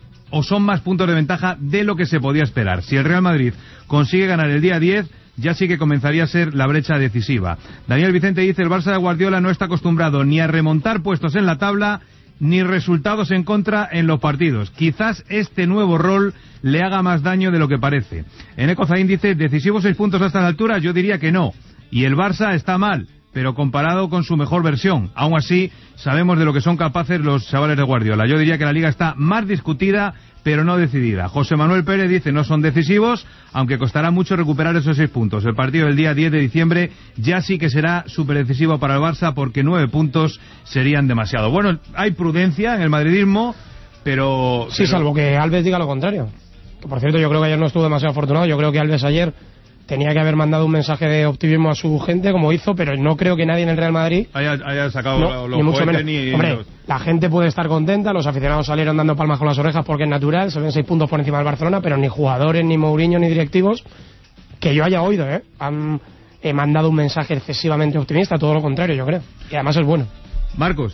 o son más puntos de ventaja de lo que se podía esperar. Si el Real Madrid consigue ganar el día diez, ya sí que comenzaría a ser la brecha decisiva. Daniel Vicente dice, el Barça de Guardiola no está acostumbrado ni a remontar puestos en la tabla, ni resultados en contra en los partidos. Quizás este nuevo rol le haga más daño de lo que parece. Eneco Zain dice, ¿decisivos seis puntos a estas alturas? Yo diría que no. Y el Barça está mal, pero comparado con su mejor versión. Aún así, sabemos de lo que son capaces los chavales de Guardiola. Yo diría que la Liga está más discutida, pero no decidida. José Manuel Pérez dice, no son decisivos, aunque costará mucho recuperar esos seis puntos. El partido del día diez de diciembre ya sí que será súper decisivo para el Barça, porque nueve puntos serían demasiado. Bueno, hay prudencia en el madridismo, pero... Sí, pero... salvo que Alves diga lo contrario. Que, por cierto, yo creo que ayer no estuvo demasiado afortunado. Yo creo que Alves ayer tenía que haber mandado un mensaje de optimismo a su gente, como hizo, pero no creo que nadie en el Real Madrid haya, haya sacado no, los ni mucho cohetes, menos. ni... Hombre, la gente puede estar contenta, los aficionados salieron dando palmas con las orejas porque es natural, se ven seis puntos por encima del Barcelona, pero ni jugadores, ni Mourinho, ni directivos que yo haya oído, ¿eh? han eh, mandado un mensaje excesivamente optimista, todo lo contrario, yo creo. Y además es bueno. Marcos.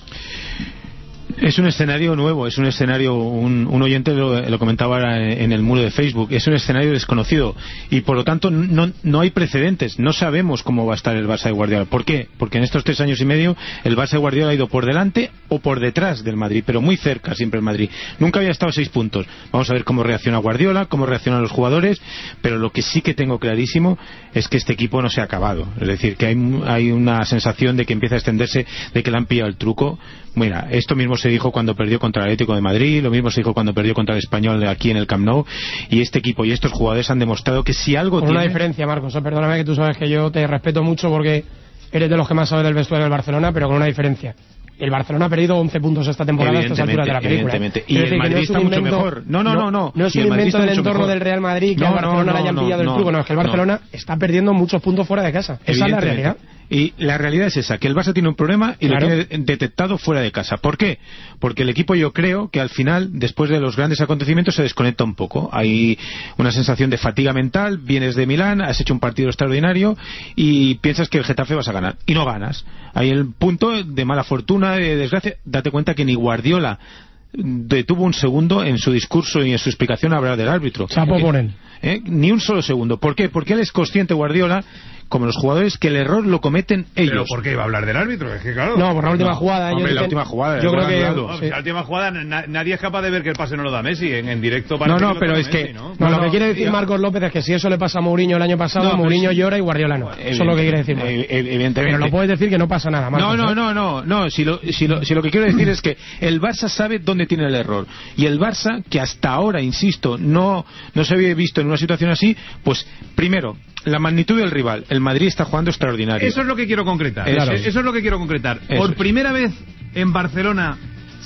Es un escenario nuevo, es un escenario, un, un oyente lo, lo comentaba ahora en el muro de Facebook, es un escenario desconocido y por lo tanto no, no hay precedentes, no sabemos cómo va a estar el Barça de Guardiola. ¿Por qué? Porque en estos tres años y medio el Barça de Guardiola ha ido por delante o por detrás del Madrid, pero muy cerca siempre el Madrid. Nunca había estado a seis puntos. Vamos a ver cómo reacciona Guardiola, cómo reaccionan los jugadores, pero lo que sí que tengo clarísimo es que este equipo no se ha acabado. Es decir, que hay, hay una sensación de que empieza a extenderse, de que le han pillado el truco. Mira, esto mismo se dijo cuando perdió contra el Atlético de Madrid, lo mismo se dijo cuando perdió contra el Español aquí en el Camp Nou, y este equipo y estos jugadores han demostrado que si algo con tiene... una diferencia, Marcos, eh, perdóname, que tú sabes que yo te respeto mucho porque eres de los que más sabes del vestuario del Barcelona, pero con una diferencia. El Barcelona ha perdido once puntos esta temporada a estas alturas de la película. Evidentemente. Y el Madrid no está mucho mejor. No, no, no. No, no es un invento del entorno mejor. del Real Madrid que no, al Barcelona no, no, le hayan pillado no, el truco. No, es que el Barcelona no. está perdiendo muchos puntos fuera de casa. Esa es la realidad. Y la realidad es esa, que el Barça tiene un problema y claro. lo tiene detectado fuera de casa. ¿Por qué? Porque el equipo, yo creo que al final, después de los grandes acontecimientos, se desconecta un poco. Hay una sensación de fatiga mental, vienes de Milán, has hecho un partido extraordinario y piensas que el Getafe vas a ganar. Y no ganas. Hay el punto de mala fortuna, de desgracia. Date cuenta que ni Guardiola detuvo un segundo en su discurso y en su explicación a hablar del árbitro. Chapo por él. ¿Eh? Ni un solo segundo. ¿Por qué? Porque él es consciente, Guardiola, como los jugadores, que el error lo cometen ellos. ¿Pero por qué iba a hablar del árbitro? Es que claro. No, por la última no, jugada. Hombre, yo la que, última jugada. Yo creo que no, sí. La última jugada na, nadie es capaz de ver que el pase no lo da Messi en, en directo. Para no, no, pero es Messi, que ¿no? No, no, lo que quiere decir yo... Marcos López es que si eso le pasa a Mourinho el año pasado, no, Mourinho sí. llora y Guardiola no. Eso es lo que quiere decir. Evidentemente. Pero no puedes decir que no pasa nada. Marcos, no, no, no, no, no. Si lo, si lo, si lo que quiero decir es que el Barça sabe dónde tiene el error y el Barça, que hasta ahora, insisto, no no se había visto en una situación así, pues primero, la magnitud del rival. El Madrid está jugando extraordinario. Eso es lo que quiero concretar. Claro. Eso es lo que quiero concretar. Eso Por es. primera vez en Barcelona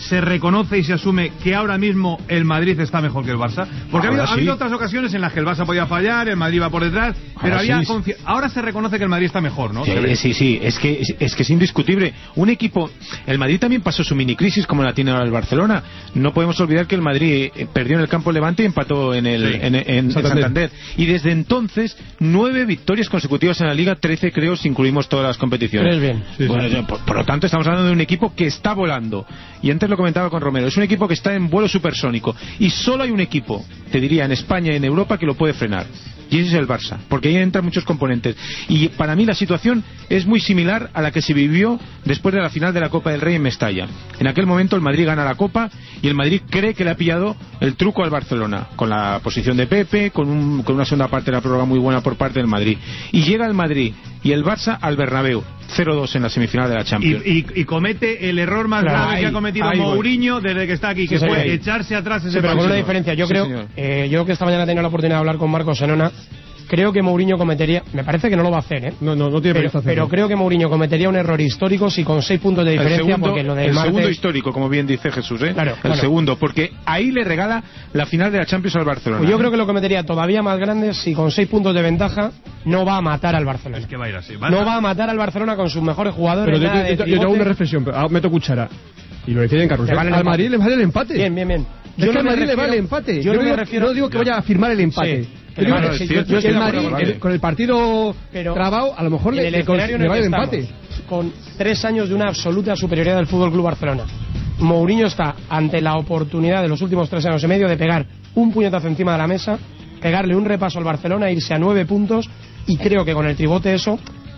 se reconoce y se asume que ahora mismo el Madrid está mejor que el Barça? Porque ha habido, sí. ha habido otras ocasiones en las que el Barça podía fallar, el Madrid iba por detrás, pero ahora, había sí. ahora se reconoce que el Madrid está mejor, ¿no? Sí, sí, sí, es que es, es que es indiscutible. Un equipo, el Madrid también pasó su mini crisis como la tiene ahora el Barcelona. No podemos olvidar que el Madrid perdió en el campo Levante y empató en el sí. en, en, en Santander. Santander. Y desde entonces nueve victorias consecutivas en la Liga, trece creo si incluimos todas las competiciones. Bien. Sí, bueno, sí. Por, por lo tanto estamos hablando de un equipo que está volando. Y antes lo comentaba con Romero, es un equipo que está en vuelo supersónico. Y solo hay un equipo, te diría, en España y en Europa que lo puede frenar. Y ese es el Barça, porque ahí entran muchos componentes. Y para mí la situación es muy similar a la que se vivió después de la final de la Copa del Rey en Mestalla. En aquel momento el Madrid gana la Copa y el Madrid cree que le ha pillado el truco al Barcelona, con la posición de Pepe, con, un, con una segunda parte de la prórroga muy buena por parte del Madrid. Y llega el Madrid y el Barça al Bernabéu, cero dos en la semifinal de la Champions. Y, y, y comete el error más claro, grave ahí, que ha cometido Mourinho voy. desde que está aquí, que sí, fue ahí. echarse atrás ese sí, pero con una diferencia. Yo sí, creo, eh, yo que esta mañana he tenido la oportunidad de hablar con Marcos Senona. Creo que Mourinho cometería, me parece que no lo va a hacer, ¿eh? No, no, no tiene pero, pero creo que Mourinho cometería un error histórico si con seis puntos de diferencia, el segundo, porque lo de el martes... segundo histórico, como bien dice Jesús, ¿eh? Claro, el bueno. segundo, porque ahí le regala la final de la Champions al Barcelona. Pues yo creo que lo cometería todavía más grande si con seis puntos de ventaja no va a matar al Barcelona. Es que va a ir así. ¿Va no va a matar al Barcelona con sus mejores jugadores. Pero nada yo, yo, yo, yo tengo una reflexión, pero meto cuchara. Y lo decía en Carrusel. Vale al Madrid le vale el empate. Bien, bien, bien. Yo es que al Madrid le vale el empate. Yo, yo no, me refiero, no digo que vaya a firmar el empate. Sí. Yo digo, vale, sí, yo, yo, yo el Madrid, el, con el partido pero trabado, a lo mejor le, le, le vale el empate. Con tres años de una absoluta superioridad del Fútbol Club Barcelona. Mourinho está ante la oportunidad de los últimos tres años y medio de pegar un puñetazo encima de la mesa, pegarle un repaso al Barcelona, irse a nueve puntos, y creo que con el tribote eso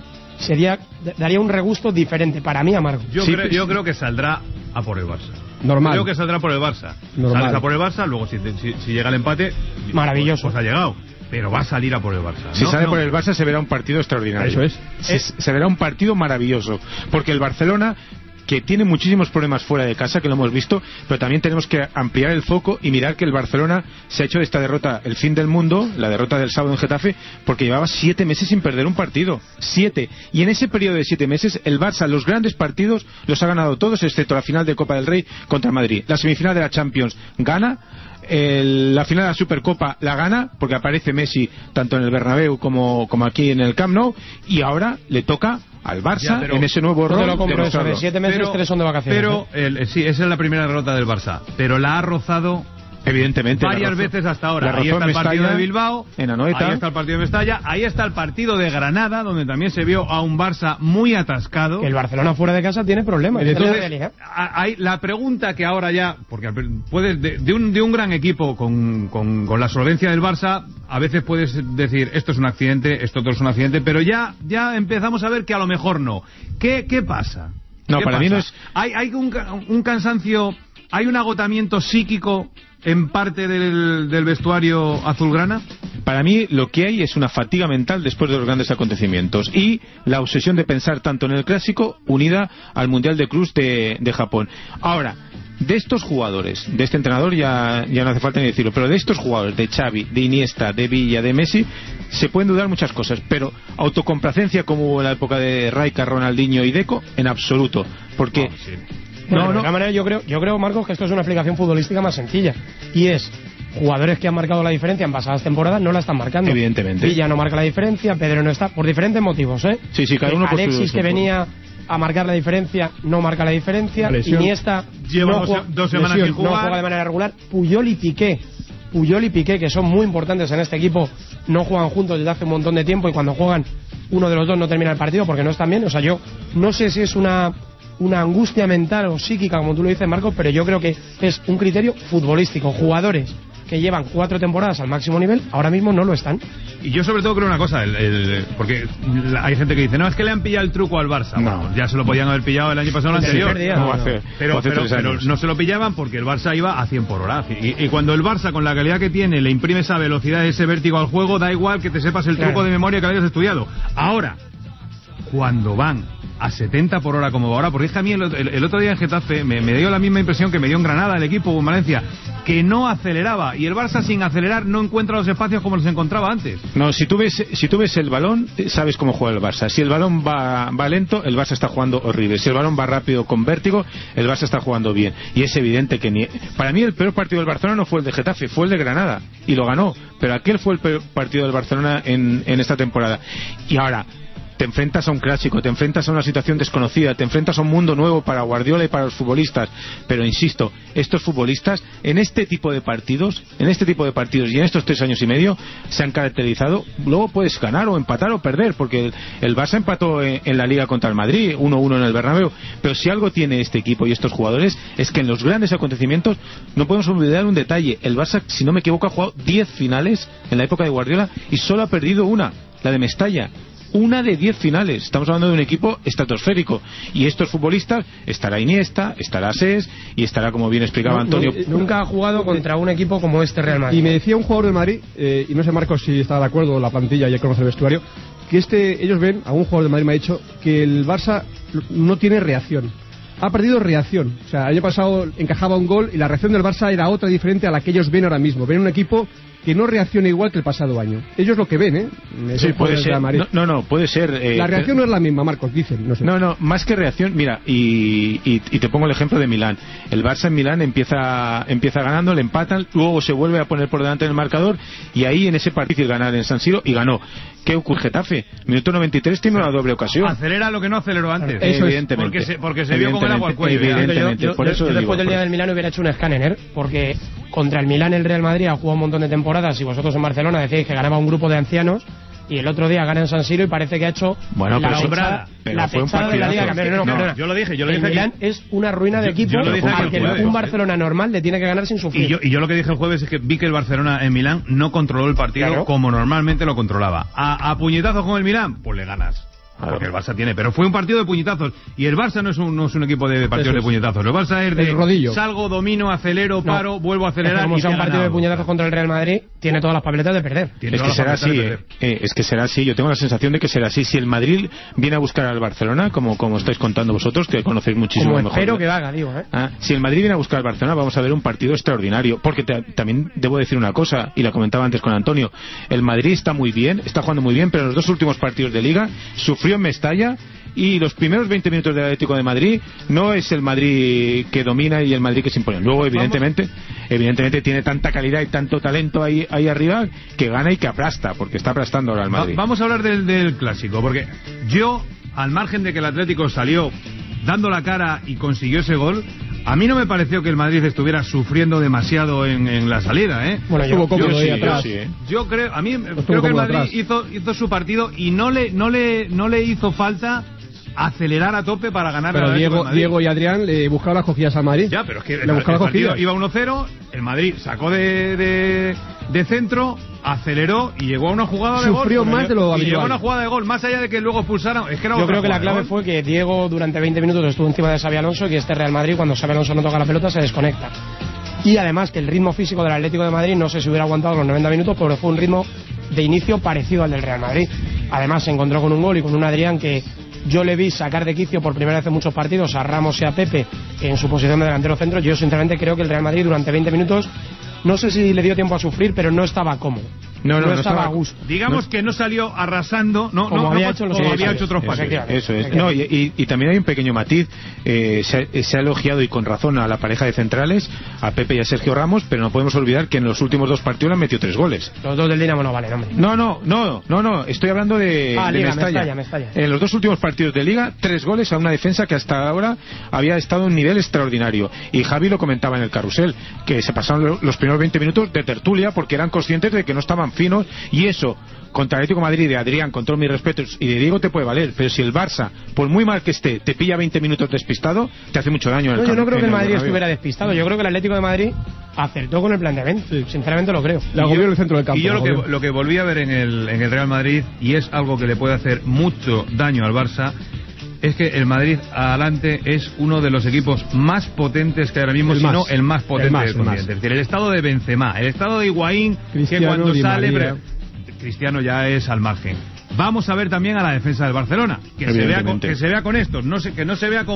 sería daría un regusto diferente para mí amargo. Yo, sí, creo, yo creo que saldrá a por el Barça. Normal. Creo que saldrá por el Barça. Normal. Sales a por el Barça, luego si, si, si llega el empate, maravilloso. Pues, pues ha llegado. Pero va a salir a por el Barça. Si ¿no? sale no. por el Barça se verá un partido extraordinario. Eso es. Se, se verá un partido maravilloso. Porque el Barcelona, que tiene muchísimos problemas fuera de casa, que lo hemos visto, pero también tenemos que ampliar el foco y mirar que el Barcelona se ha hecho de esta derrota el fin del mundo, la derrota del sábado en Getafe, porque llevaba siete meses sin perder un partido. Siete. Y en ese periodo de siete meses, el Barça, los grandes partidos, los ha ganado todos, excepto la final de Copa del Rey contra el Madrid. La semifinal de la Champions gana. El, la final de la Supercopa la gana porque aparece Messi tanto en el Bernabéu como, como aquí en el Camp Nou, y ahora le toca al Barça ya, en ese nuevo rol. Te lo compro eso, de siete meses, pero, tres son de vacaciones. Pero, ¿eh? el, sí, esa es la primera derrota del Barça, pero la ha rozado evidentemente varias veces hasta ahora. Ahí está el partido de Bilbao, en Anoeta. Ahí está el partido de Mestalla, ahí está el partido de Granada, donde también se vio a un Barça muy atascado. Que el Barcelona fuera de casa tiene problemas. Entonces, hay la pregunta que ahora ya, porque puedes de, de, un, de un gran equipo con, con, con la solvencia del Barça, a veces puedes decir esto es un accidente, esto otro es un accidente, pero ya, ya empezamos a ver que a lo mejor no. ¿Qué, qué pasa? No, ¿Qué para pasa? mí no es... Hay, hay un, un cansancio, hay un agotamiento psíquico en parte del, del vestuario azulgrana. Para mí lo que hay es una fatiga mental después de los grandes acontecimientos y la obsesión de pensar tanto en el clásico unida al Mundial de Clubs de, de Japón. Ahora, de estos jugadores, de este entrenador ya, ya no hace falta ni decirlo, pero de estos jugadores, de Xavi, de Iniesta, de Villa, de Messi, se pueden dudar muchas cosas, pero autocomplacencia como hubo en la época de Rijkaard, Ronaldinho y Deco, en absoluto, porque... No, sí. No, no, de alguna manera yo creo, yo creo, Marcos, que esto es una explicación futbolística más sencilla. Y es, jugadores que han marcado la diferencia en pasadas temporadas no la están marcando. Evidentemente. Villa no marca la diferencia, Pedro no está, por diferentes motivos, ¿eh? Sí, sí, cada uno por Alexis, su, que venía a marcar la diferencia, no marca la diferencia. Iniesta lleva no dos, juega, dos semanas sin jugar. No juega de manera regular. Puyol y Piqué. Puyol y Piqué, que son muy importantes en este equipo, no juegan juntos desde hace un montón de tiempo, y cuando juegan, uno de los dos no termina el partido porque no están bien. O sea, yo no sé si es una... una angustia mental o psíquica, como tú lo dices, Marcos, pero yo creo que es un criterio futbolístico. Jugadores que llevan cuatro temporadas al máximo nivel, ahora mismo no lo están. Y yo sobre todo creo una cosa, el, el, porque hay gente que dice, no, es que le han pillado el truco al Barça. No. Bueno, ya se lo podían haber pillado el año pasado o el anterior. Día, no, no. Hace, pero, hace pero, pero no se lo pillaban porque el Barça iba a cien por hora. Y, y cuando el Barça, con la calidad que tiene, le imprime esa velocidad, ese vértigo al juego, da igual que te sepas el truco claro. de memoria que hayas estudiado. Ahora, cuando van a setenta por hora como ahora, porque es que a mí el, el, el otro día en Getafe me, me dio la misma impresión que me dio en Granada el equipo o en Valencia, que no aceleraba, y el Barça sin acelerar no encuentra los espacios como los encontraba antes. No, si tú ves, si tú ves el balón, sabes cómo juega el Barça. Si el balón va, va lento, el Barça está jugando horrible. Si el balón va rápido con vértigo, el Barça está jugando bien. Y es evidente que ni... Para mí el peor partido del Barcelona no fue el de Getafe, fue el de Granada, y lo ganó. Pero aquel fue el peor partido del Barcelona en, en esta temporada. Y ahora te enfrentas a un clásico, te enfrentas a una situación desconocida, te enfrentas a un mundo nuevo para Guardiola y para los futbolistas, pero insisto, estos futbolistas en este tipo de partidos, en este tipo de partidos y en estos tres años y medio se han caracterizado. Luego puedes ganar o empatar o perder, porque el, el Barça empató en, en la Liga contra el Madrid uno uno en el Bernabéu, pero si algo tiene este equipo y estos jugadores es que en los grandes acontecimientos no podemos olvidar un detalle. El Barça, si no me equivoco, ha jugado diez finales en la época de Guardiola y solo ha perdido una, la de Mestalla. Una de diez finales. Estamos hablando de un equipo estratosférico. Y estos futbolistas, estará Iniesta, estará Sés y estará, como bien explicaba no, Antonio. No, nunca ha jugado contra un equipo como este Real Madrid. Y me decía un jugador del Madrid, eh, y no sé Marcos si está de acuerdo, la plantilla y el conoce el vestuario, que este, ellos ven, a un jugador del Madrid me ha dicho que el Barça no tiene reacción. Ha perdido reacción. O sea, el año pasado encajaba un gol y la reacción del Barça era otra diferente a la que ellos ven ahora mismo. Ven un equipo que no reacciona igual que el pasado año. Ellos lo que ven, ¿eh? Sí, puede ser. No, no, no, puede ser. Eh, la reacción no es la misma, Marcos, dicen. No, sé. no, no, más que reacción, mira, y, y, y te pongo el ejemplo de Milán. El Barça en Milán empieza empieza ganando, le empatan, luego se vuelve a poner por delante del marcador y ahí en ese partido ganar en San Siro y ganó. ¿Qué ocurre? Getafe, minuto noventa y tres tiene una doble ocasión. Acelera lo que no aceleró antes. Eso evidentemente. Porque se, porque se vio con el agua al cuello. Evidentemente. Yo, yo, por eso yo, yo después digo, del día del Milán hubiera hecho un escáner, porque contra el Milán el Real Madrid ha jugado un montón de temporadas y vosotros en Barcelona decíais que ganaba un grupo de ancianos y el otro día gana en San Siro y parece que ha hecho bueno, la sobrada, la pechada de la Liga Campeones. No, no, no, yo lo dije, yo lo el dije. Milán que... es una ruina de yo, equipo yo lo dije al que el un Barcelona normal le tiene que ganar sin sufrir. Y yo, y yo lo que dije el jueves es que vi que el Barcelona en Milán no controló el partido claro. como normalmente lo controlaba. A, a puñetazos con el Milán, pues le ganas. Porque el Barça tiene, pero fue un partido de puñetazos y el Barça no es un, no es un equipo de partidos de puñetazos. El Barça es de rodillo. Salgo, domino, acelero, paro, no, vuelvo a acelerar. Es que como y sea un partido ganado. de puñetazos contra el Real Madrid, tiene todas las papeletas de perder. Es que será así, eh, eh, es que será así. Yo tengo la sensación de que será así. Si el Madrid viene a buscar al Barcelona, como como estáis contando vosotros, que conocéis muchísimo como mejor. Espero que haga, digo. ¿eh? Ah, si el Madrid viene a buscar al Barcelona, vamos a ver un partido extraordinario. Porque te, también debo decir una cosa, y la comentaba antes con Antonio. El Madrid está muy bien, está jugando muy bien, pero en los dos últimos partidos de Liga sufrió en Mestalla. Y los primeros veinte minutos del Atlético de Madrid no es el Madrid que domina y el Madrid que se impone. Luego, evidentemente, evidentemente tiene tanta calidad y tanto talento ahí, ahí arriba que gana y que aplasta, porque está aplastando ahora al Madrid. Va, vamos a hablar del, del clásico, porque yo, al margen de que el Atlético salió dando la cara y consiguió ese gol, a mí no me pareció que el Madrid estuviera sufriendo demasiado en, en la salida, ¿eh? Bueno, yo, yo, yo, sí, yo, sí, ¿eh? yo creo, a mí creo que el Madrid hizo, hizo su partido y no le, no le, no le hizo falta acelerar a tope para ganar. Pero Diego, Diego y Adrián le buscaban las cogidas al Madrid. Ya, pero es que el, el, el partido iba uno cero, el Madrid sacó de, de, de centro, aceleró y llegó a una jugada de Sufrió gol. más de lo habitual. Y llegó a una jugada de gol, más allá de que luego expulsaran. Es que era Yo creo que la clave gol. fue que Diego durante veinte minutos estuvo encima de Xabi Alonso y este Real Madrid, cuando Xabi Alonso no toca la pelota, se desconecta. Y además que el ritmo físico del Atlético de Madrid no sé si hubiera aguantado los noventa minutos, pero fue un ritmo de inicio parecido al del Real Madrid. Además se encontró con un gol y con un Adrián que yo le vi sacar de quicio por primera vez en muchos partidos a Ramos y a Pepe en su posición de delantero centro. Yo sinceramente creo que el Real Madrid durante veinte minutos, no sé si le dio tiempo a sufrir, pero no estaba cómodo. No, no, no, no estaba estaba a gusto. Digamos no. que no salió arrasando, no, como no, había no, hecho, los como sí, había eso hecho otros partidos. Eso es. No, y, y, y también hay un pequeño matiz. Eh, se, ha, se ha elogiado y con razón a la pareja de centrales, a Pepe y a Sergio Ramos, pero no podemos olvidar que en los últimos dos partidos han metido tres goles. Los dos del Dinamo no valen, hombre. No, no, no, no, no. Estoy hablando de, ah, de Liga, Mestalla. Mestalla, Mestalla. En los dos últimos partidos de Liga, tres goles a una defensa que hasta ahora había estado en un nivel extraordinario. Y Javi lo comentaba en el carrusel, que se pasaron los primeros veinte minutos de tertulia porque eran conscientes de que no estaban finos, y eso contra el Atlético de Madrid de Adrián, con todos mis respetos, y de Diego te puede valer, pero si el Barça, por muy mal que esté, te pilla veinte minutos despistado, te hace mucho daño en el no, yo no creo que el Madrid Bernabéu. estuviera despistado, yo creo que el Atlético de Madrid acertó con el planteamiento, sí. Sinceramente lo creo. Le agobió el centro del campo. Y yo lo que, lo que volví a ver en el, en el Real Madrid, y es algo que le puede hacer mucho daño al Barça, es que el Madrid adelante es uno de los equipos más potentes que ahora mismo, si no el más potente del continente. Es decir, el estado de Benzema, el estado de Higuaín, Cristiano, que cuando sale... Pre... Cristiano ya es al margen. Vamos a ver también a la defensa del Barcelona, que se vea con, que se vea con estos, no se, que no se vea con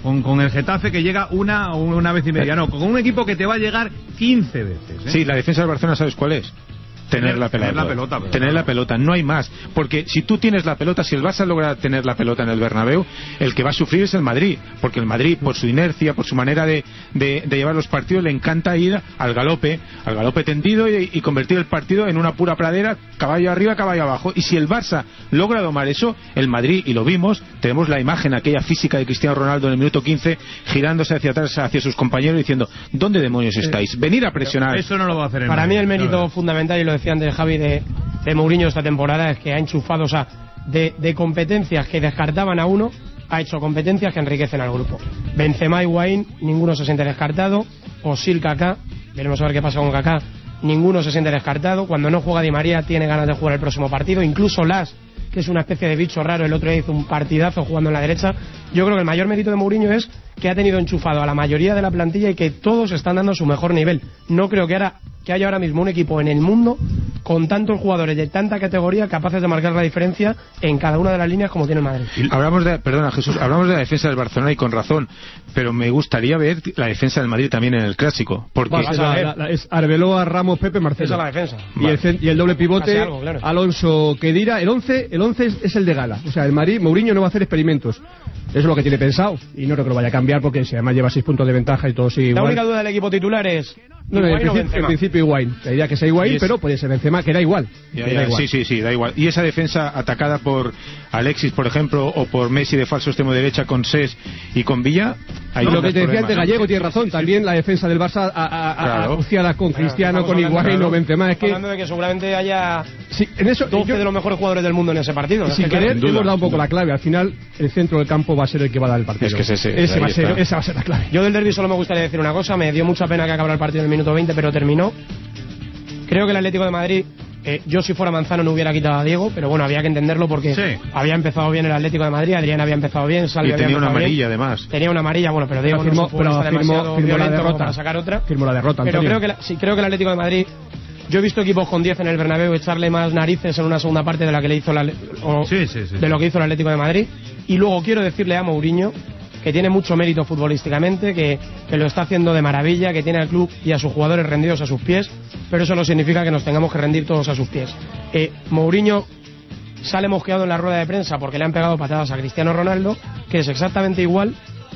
con, con el Getafe que llega una una vez y media, no, con un equipo que te va a llegar quince veces. ¿eh? Sí, la defensa del Barcelona, ¿sabes cuál es? Tener la pelota. Tener la pelota, pero tener la pelota, no hay más. Porque si tú tienes la pelota, si el Barça logra tener la pelota en el Bernabéu, el que va a sufrir es el Madrid. Porque el Madrid, por su inercia, por su manera de, de, de llevar los partidos, le encanta ir al galope, al galope tendido y, y convertir el partido en una pura pradera, caballo arriba, caballo abajo. Y si el Barça logra domar eso, el Madrid, y lo vimos, tenemos la imagen aquella física de Cristiano Ronaldo en el minuto quince, girándose hacia atrás, hacia sus compañeros, diciendo, ¿dónde demonios estáis? Venid a presionar. Eso no lo va a hacer el Para Madrid, mí el mérito no, fundamental, y lo decía antes Javi, de, de Mourinho esta temporada, es que ha enchufado, o sea, de, de competencias que descartaban a uno, ha hecho competencias que enriquecen al grupo. Benzema y Higuaín, ninguno se siente descartado. Osil, Kaká, veremos a ver qué pasa con Kaká, ninguno se siente descartado. Cuando no juega Di María, tiene ganas de jugar el próximo partido. Incluso Las, que es una especie de bicho raro, el otro día hizo un partidazo jugando en la derecha. Yo creo que el mayor mérito de Mourinho es que ha tenido enchufado a la mayoría de la plantilla y que todos están dando su mejor nivel. No creo que ahora que haya ahora mismo un equipo en el mundo con tantos jugadores de tanta categoría capaces de marcar la diferencia en cada una de las líneas como tiene el Madrid. Hablamos de, perdona Jesús, hablamos de la defensa del Barcelona y con razón, pero me gustaría ver la defensa del Madrid también en el Clásico, porque bueno, la, la, la, es Arbeloa, Ramos, Pepe, Marcelo. Esa es la defensa. Y, vale. el, y el doble pivote, algo, claro. Alonso, Khedira, el once, el once es, es el de gala. O sea, el Madrid, Mourinho no va a hacer experimentos. Eso es lo que tiene pensado y no creo que lo vaya a cambiar porque si además lleva seis puntos de ventaja y todo sigue igual. La única duda del equipo titular es no, no, en, principio, en principio Higuaín. La idea que sea Higuaín, pero puede ser Benzema, que da igual. Ya, que ya, da igual. Sí, sí, sí, da igual. Y esa defensa atacada por Alexis, por ejemplo, o por Messi de falso extremo derecha con Ses y con Villa. Ahí no, lo que te decía antes Gallego tiene razón. También la defensa del Barça asociada con claro, Cristiano, con Higuaín claro. o Benzema. Es que hablando de que seguramente haya sí, en eso, doce yo, de los mejores jugadores del mundo en ese partido. Sin querer, hemos dado un poco la clave. Al final, el centro del campo va a ser el que va a dar el partido. Es que ese, ese, va, a ser, esa va a ser la clave. Yo del derbi solo me gustaría decir una cosa. Me dio mucha pena que acabara el partido en el minuto veinte, pero terminó. Creo que el Atlético de Madrid, eh, yo si fuera Manzano no hubiera quitado a Diego, pero bueno, había que entenderlo porque sí. había empezado bien el Atlético de Madrid, Adrián había empezado bien, Salvi y había tenía una amarilla bien. además. Tenía una amarilla, bueno, pero Diego pero no firmó, pero demasiado firmó, violento la derrota. para sacar otra. Firmó la derrota, pero Antonio. creo que la, sí, creo que el Atlético de Madrid, yo he visto equipos con diez en el Bernabéu echarle más narices en una segunda parte de la que le hizo la, o sí, sí, sí, de lo que hizo el Atlético de Madrid. Y luego quiero decirle a Mourinho que tiene mucho mérito futbolísticamente, que, que lo está haciendo de maravilla, que tiene al club y a sus jugadores rendidos a sus pies, pero eso no significa que nos tengamos que rendir todos a sus pies. Eh, Mourinho sale mosqueado en la rueda de prensa porque le han pegado patadas a Cristiano Ronaldo, que es exactamente igual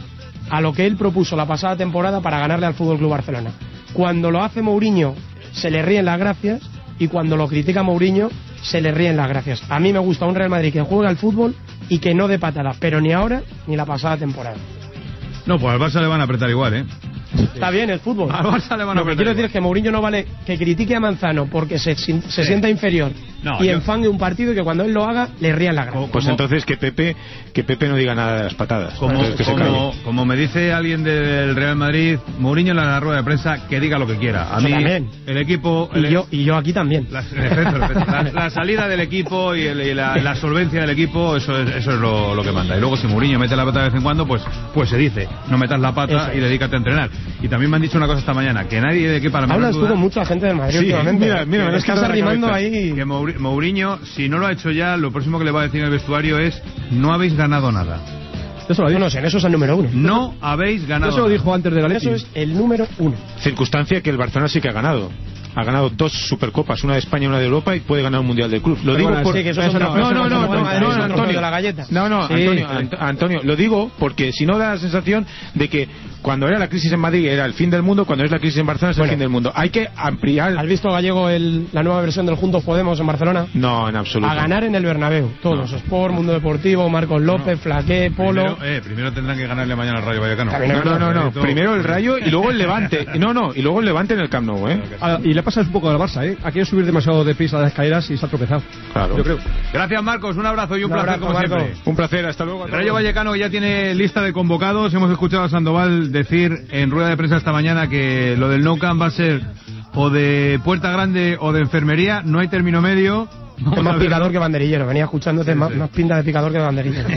a lo que él propuso la pasada temporada para ganarle al F C Barcelona. Cuando lo hace Mourinho se le ríen las gracias y cuando lo critica Mourinho se le ríen las gracias. A mí me gusta un Real Madrid que juega al fútbol y que no dé patadas, pero ni ahora ni la pasada temporada. No, pues al Barça le van a apretar igual, ¿eh? Está bien el fútbol. Al Barça le van a Lo que quiero decir es que Mourinho no vale que critique a Manzano porque se, se sí. sienta inferior no, y yo... enfangue un partido y que cuando él lo haga le rían la gracia. Pues entonces que Pepe que Pepe no diga nada de las patadas. Como, que como, como me dice alguien del Real Madrid, Mourinho en la rueda de prensa que diga lo que quiera. A yo mí también. el equipo y, el... yo, y yo aquí también. La, la, la salida del equipo y, el, y la, la solvencia del equipo, eso es, eso es lo, lo que manda. Y luego si Mourinho mete la pata de vez en cuando, pues pues se dice, no metas la pata eso. Y dedícate a entrenar. Y también me han dicho una cosa esta mañana, que nadie de que para hablas tú con mucha gente del Madrid sí, últimamente. Mira, mira, me estás arrimando ahí. Que Mourinho, si no lo ha hecho ya, lo próximo que le va a decir en el vestuario es: no habéis ganado nada. Eso lo digo, no sé, eso es el número uno. No habéis ganado. Eso lo dijo antes de la Eso es el número uno. Circunstancia que el Barcelona sí que ha ganado. Ha ganado dos Supercopas, una de España y una de Europa, y puede ganar un Mundial del Club. Lo digo por... No, no, no, no, Antonio. No, no, Antonio, Antonio, lo digo porque si no da la sensación de que cuando era la crisis en Madrid era el fin del mundo, cuando es la crisis en Barcelona es el fin del mundo. Hay que ampliar... ¿Has visto, Gallego, el, la nueva versión del Juntos Podemos en Barcelona? No, en absoluto. A ganar en el Bernabéu, todos. No. Sport, Mundo Deportivo, Marcos López, no. Flaqué, Polo... Primero, eh, primero tendrán que ganarle mañana al Rayo Vallecano. No, no, no, no. Primero el Rayo y luego el Levante. No, no, y luego el Levante en el Camp Nou, ¿eh? Ah, y le pasa un poco al Barça, ¿eh? Ha querido subir demasiado deprisa las escaleras y se ha tropezado. Claro. Yo creo. Gracias, Marcos. Un abrazo y un, un placer, abrazo, como Marcos. Siempre. Un placer, hasta luego. El Rayo Vallecano que ya tiene lista de convocados. Hemos escuchado a Sandoval decir en rueda de prensa esta mañana que lo del Nou Camp va a ser o de puerta grande o de enfermería. No hay término medio. Es más picador que banderillero. Venía escuchándote, sí, más, sí. más pinta de picador que de banderillero.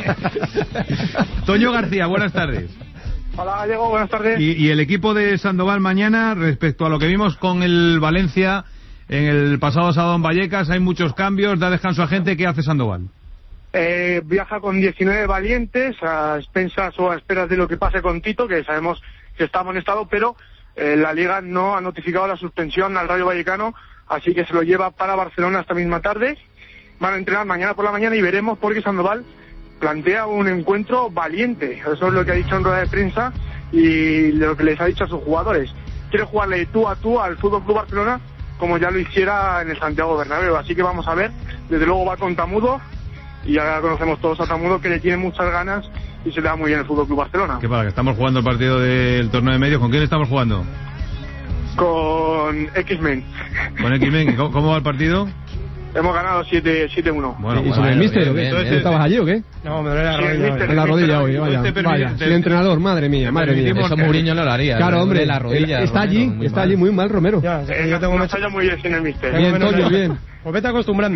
Toño García, buenas tardes. Hola, Gallego, buenas tardes. Y, y el equipo de Sandoval mañana, respecto a lo que vimos con el Valencia en el pasado sábado en Vallecas, hay muchos cambios, da descanso a gente. ¿Qué hace Sandoval? Eh, viaja con diecinueve valientes a expensas o a esperas de lo que pase con Tito, que sabemos que está amonestado, pero eh, la Liga no ha notificado la suspensión al Rayo Vallecano, así que se lo lleva para Barcelona esta misma tarde. Van a entrenar mañana por la mañana y veremos porque Sandoval plantea un encuentro valiente. Eso es lo que ha dicho en rueda de prensa y lo que les ha dicho a sus jugadores. Quiere jugarle tú a tú al F C Barcelona como ya lo hiciera en el Santiago Bernabéu. Así que vamos a ver. Desde luego va con Tamudo y ya conocemos todos a Tamudo, que le tiene muchas ganas y se le da muy bien el F C Barcelona. ¿Qué pasa? Que estamos jugando el partido del torneo de medios. ¿Con quién estamos jugando? Con X-Men. ¿Con X-Men? ¿Cómo, ¿Cómo va el partido? Hemos ganado siete uno. Bueno, ¿y sobre el míster o qué? ¿Estabas allí o qué? No, me duele la rodilla. En la rodilla hoy, vaya. Vaya, el entrenador, madre mía, madre mía. Eso Mourinho no lo haría. Claro, hombre, la rodilla. Está allí, está allí muy mal Romero. Ya, yo tengo una challa muy bien sin el míster. Bien, Toño, bien. Pues vete acostumbrando.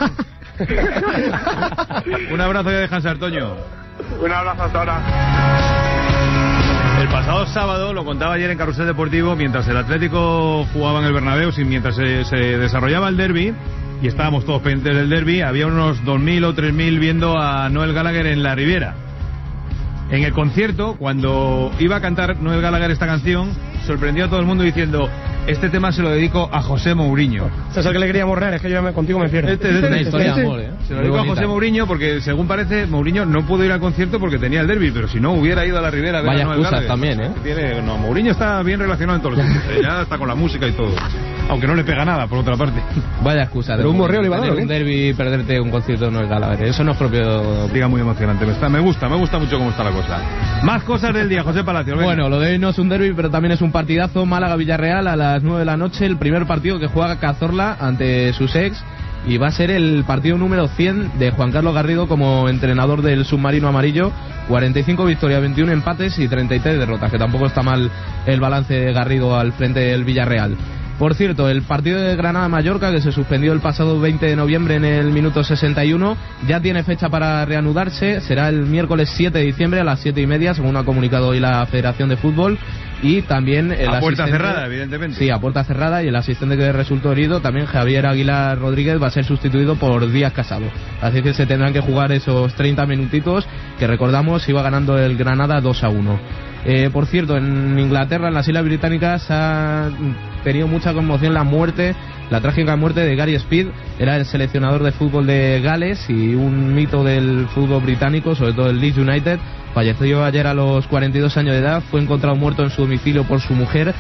Un abrazo y a descansar, Toño. Un abrazo hasta ahora. El pasado sábado, lo contaba ayer en Carrusel Deportivo, mientras el Atlético jugaba en el Bernabéu, y mientras se, se desarrollaba el derbi, y estábamos todos pendientes del derbi, había unos dos mil o tres mil viendo a Noel Gallagher en la Riviera. En el concierto, cuando iba a cantar Noel Gallagher esta canción, sorprendió a todo el mundo diciendo: este tema se lo dedico a José Mourinho. Ese es el que le quería morrer, es que yo me, contigo me pierdo. Este es una historia de amor, ¿eh? Se lo dedico a José Mourinho porque, según parece, Mourinho no pudo ir al concierto porque tenía el derbi, pero si no hubiera ido a la Ribera a ver Vaya a Noel excusas Gallagher. también, ¿eh? Tiene, no, Mourinho está bien relacionado en todos los sitios, ¿eh? Ya está con la música y todo. Aunque no le pega nada, por otra parte. Vaya excusa. Pero un morreo le va a dar, un derbi y perderte un concierto de Noel Gallagher. Eso no es propio. Diga, muy emocionante. Me, está, me gusta, me gusta mucho cómo está la cosa. Más cosas del día, José Palacios. Venga. Bueno, lo de hoy no es un derbi, pero también es un partidazo. Málaga-Villarreal a las nueve de la noche. El primer partido que juega Cazorla ante sus ex. Y va a ser el partido número cien de Juan Carlos Garrido como entrenador del submarino amarillo. cuarenta y cinco victorias, veintiuno empates y treinta y tres derrotas, que tampoco está mal el balance de Garrido al frente del Villarreal. Por cierto, el partido de Granada-Mallorca, que se suspendió el pasado veinte de noviembre en el minuto sesenta y uno, ya tiene fecha para reanudarse. Será el miércoles siete de diciembre a las siete y media, según ha comunicado hoy la Federación de Fútbol. Y también el a puerta asistente, cerrada, evidentemente. Sí, a puerta cerrada, y el asistente que resultó herido, también Javier Aguilar Rodríguez, va a ser sustituido por Díaz Casado. Así que se tendrán que jugar esos treinta minutitos, que recordamos iba ganando el Granada dos a uno. Eh, por cierto, en Inglaterra, en las Islas Británicas, ha tenido mucha conmoción la muerte, la trágica muerte de Gary Speed. Era el seleccionador de fútbol de Gales y un mito del fútbol británico, sobre todo el Leeds United. Falleció ayer a los cuarenta y dos años de edad, fue encontrado muerto en su domicilio por su mujer.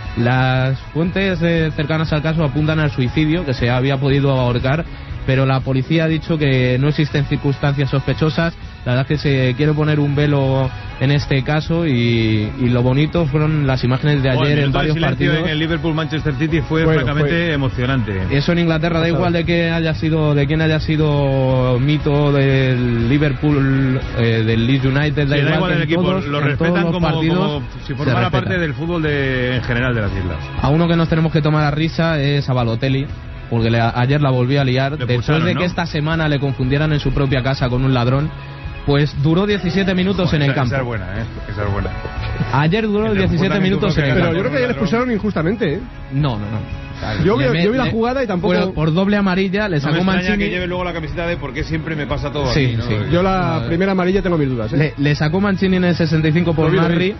Las fuentes eh, cercanas al caso apuntan al suicidio, que se había podido ahorcar, pero la policía ha dicho que no existen circunstancias sospechosas. La verdad es que se quiere poner un velo en este caso, y, y lo bonito fueron las imágenes de ayer bueno, en varios partidos. En el Liverpool-Manchester City fue bueno, francamente fue. emocionante. Eso en Inglaterra, da igual de que haya sido, de quién haya sido mito del Liverpool, eh, del Leeds United, da sí, igual, da igual el equipo, todos, lo respetan como, partidos, como si formara parte del fútbol de, en general de las islas. A uno que nos tenemos que tomar a risa es a Balotelli, porque le, ayer la volvió a liar, le después pulsaron, de que ¿no? esta semana le confundieran en su propia casa con un ladrón. Pues duró diecisiete minutos en el campo. Esa es buena, ¿eh? Esa es buena. Ayer duró diecisiete minutos en el campo. Pero yo creo que ya le expulsaron injustamente, ¿eh? No, no, no. Yo vi, yo vi la jugada y tampoco... Por, por doble amarilla le sacó no me Mancini... que lleve luego la camiseta de por qué siempre me pasa todo sí, aquí, ¿no? Sí, yo la primera amarilla tengo mis dudas, ¿eh? Le, le sacó Mancini en el sesenta y cinco por Narri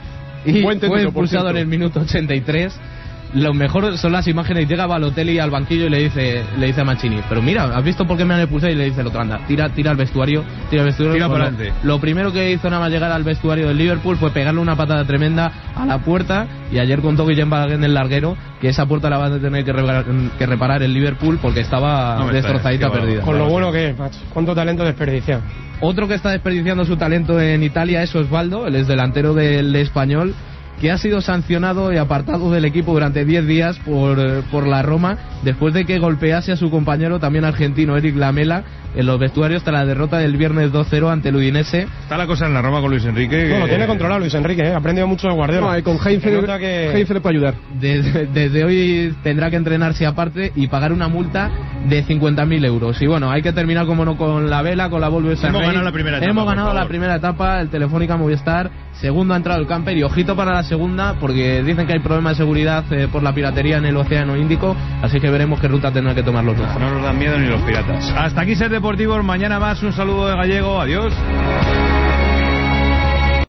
y fue expulsado en el minuto ochenta y tres. Lo mejor son las imágenes. Llega Balotelli al banquillo y le dice le dice a Mancini: pero mira, ¿has visto por qué me han expulsado? Y le dice el otro: anda, tira, tira al vestuario, tira al vestuario. Tira para adelante. Lo primero que hizo nada más llegar al vestuario del Liverpool fue pegarle una patada tremenda a la puerta. Y ayer contó Guillem Balaguer en el larguero que esa puerta la va a tener que reparar, que reparar el Liverpool, porque estaba no destrozadita, perdida. Con lo bueno que es, macho. Cuánto talento desperdiciado. Otro que está desperdiciando su talento en Italia es Osvaldo, el ex delantero del Español, que ha sido sancionado y apartado del equipo durante diez días por, por la Roma, después de que golpease a su compañero también argentino Eric Lamela en los vestuarios tras la derrota del viernes dos cero ante el Udinese. Está la cosa en la Roma con Luis Enrique. No, que... lo tiene controlado Luis Enrique, ¿eh? Ha aprendido mucho de Guardiola. No, con Heinze que... le puede ayudar. Desde, desde hoy tendrá que entrenarse aparte y pagar una multa de cincuenta mil euros. Y bueno, hay que terminar como no con la vela, con la Volvo San Hemos Rey. ganado la primera etapa. Hemos ganado por favor. la primera etapa, el Telefónica Movistar. Segundo ha entrado el camper y ojito para la segunda, porque dicen que hay problemas de seguridad eh, por la piratería en el Océano Índico, así que veremos qué ruta tendrán que tomar los dos. No nos dan miedo ni los piratas. Hasta aquí Ser Deportivos, mañana más, un saludo de Gallego, adiós.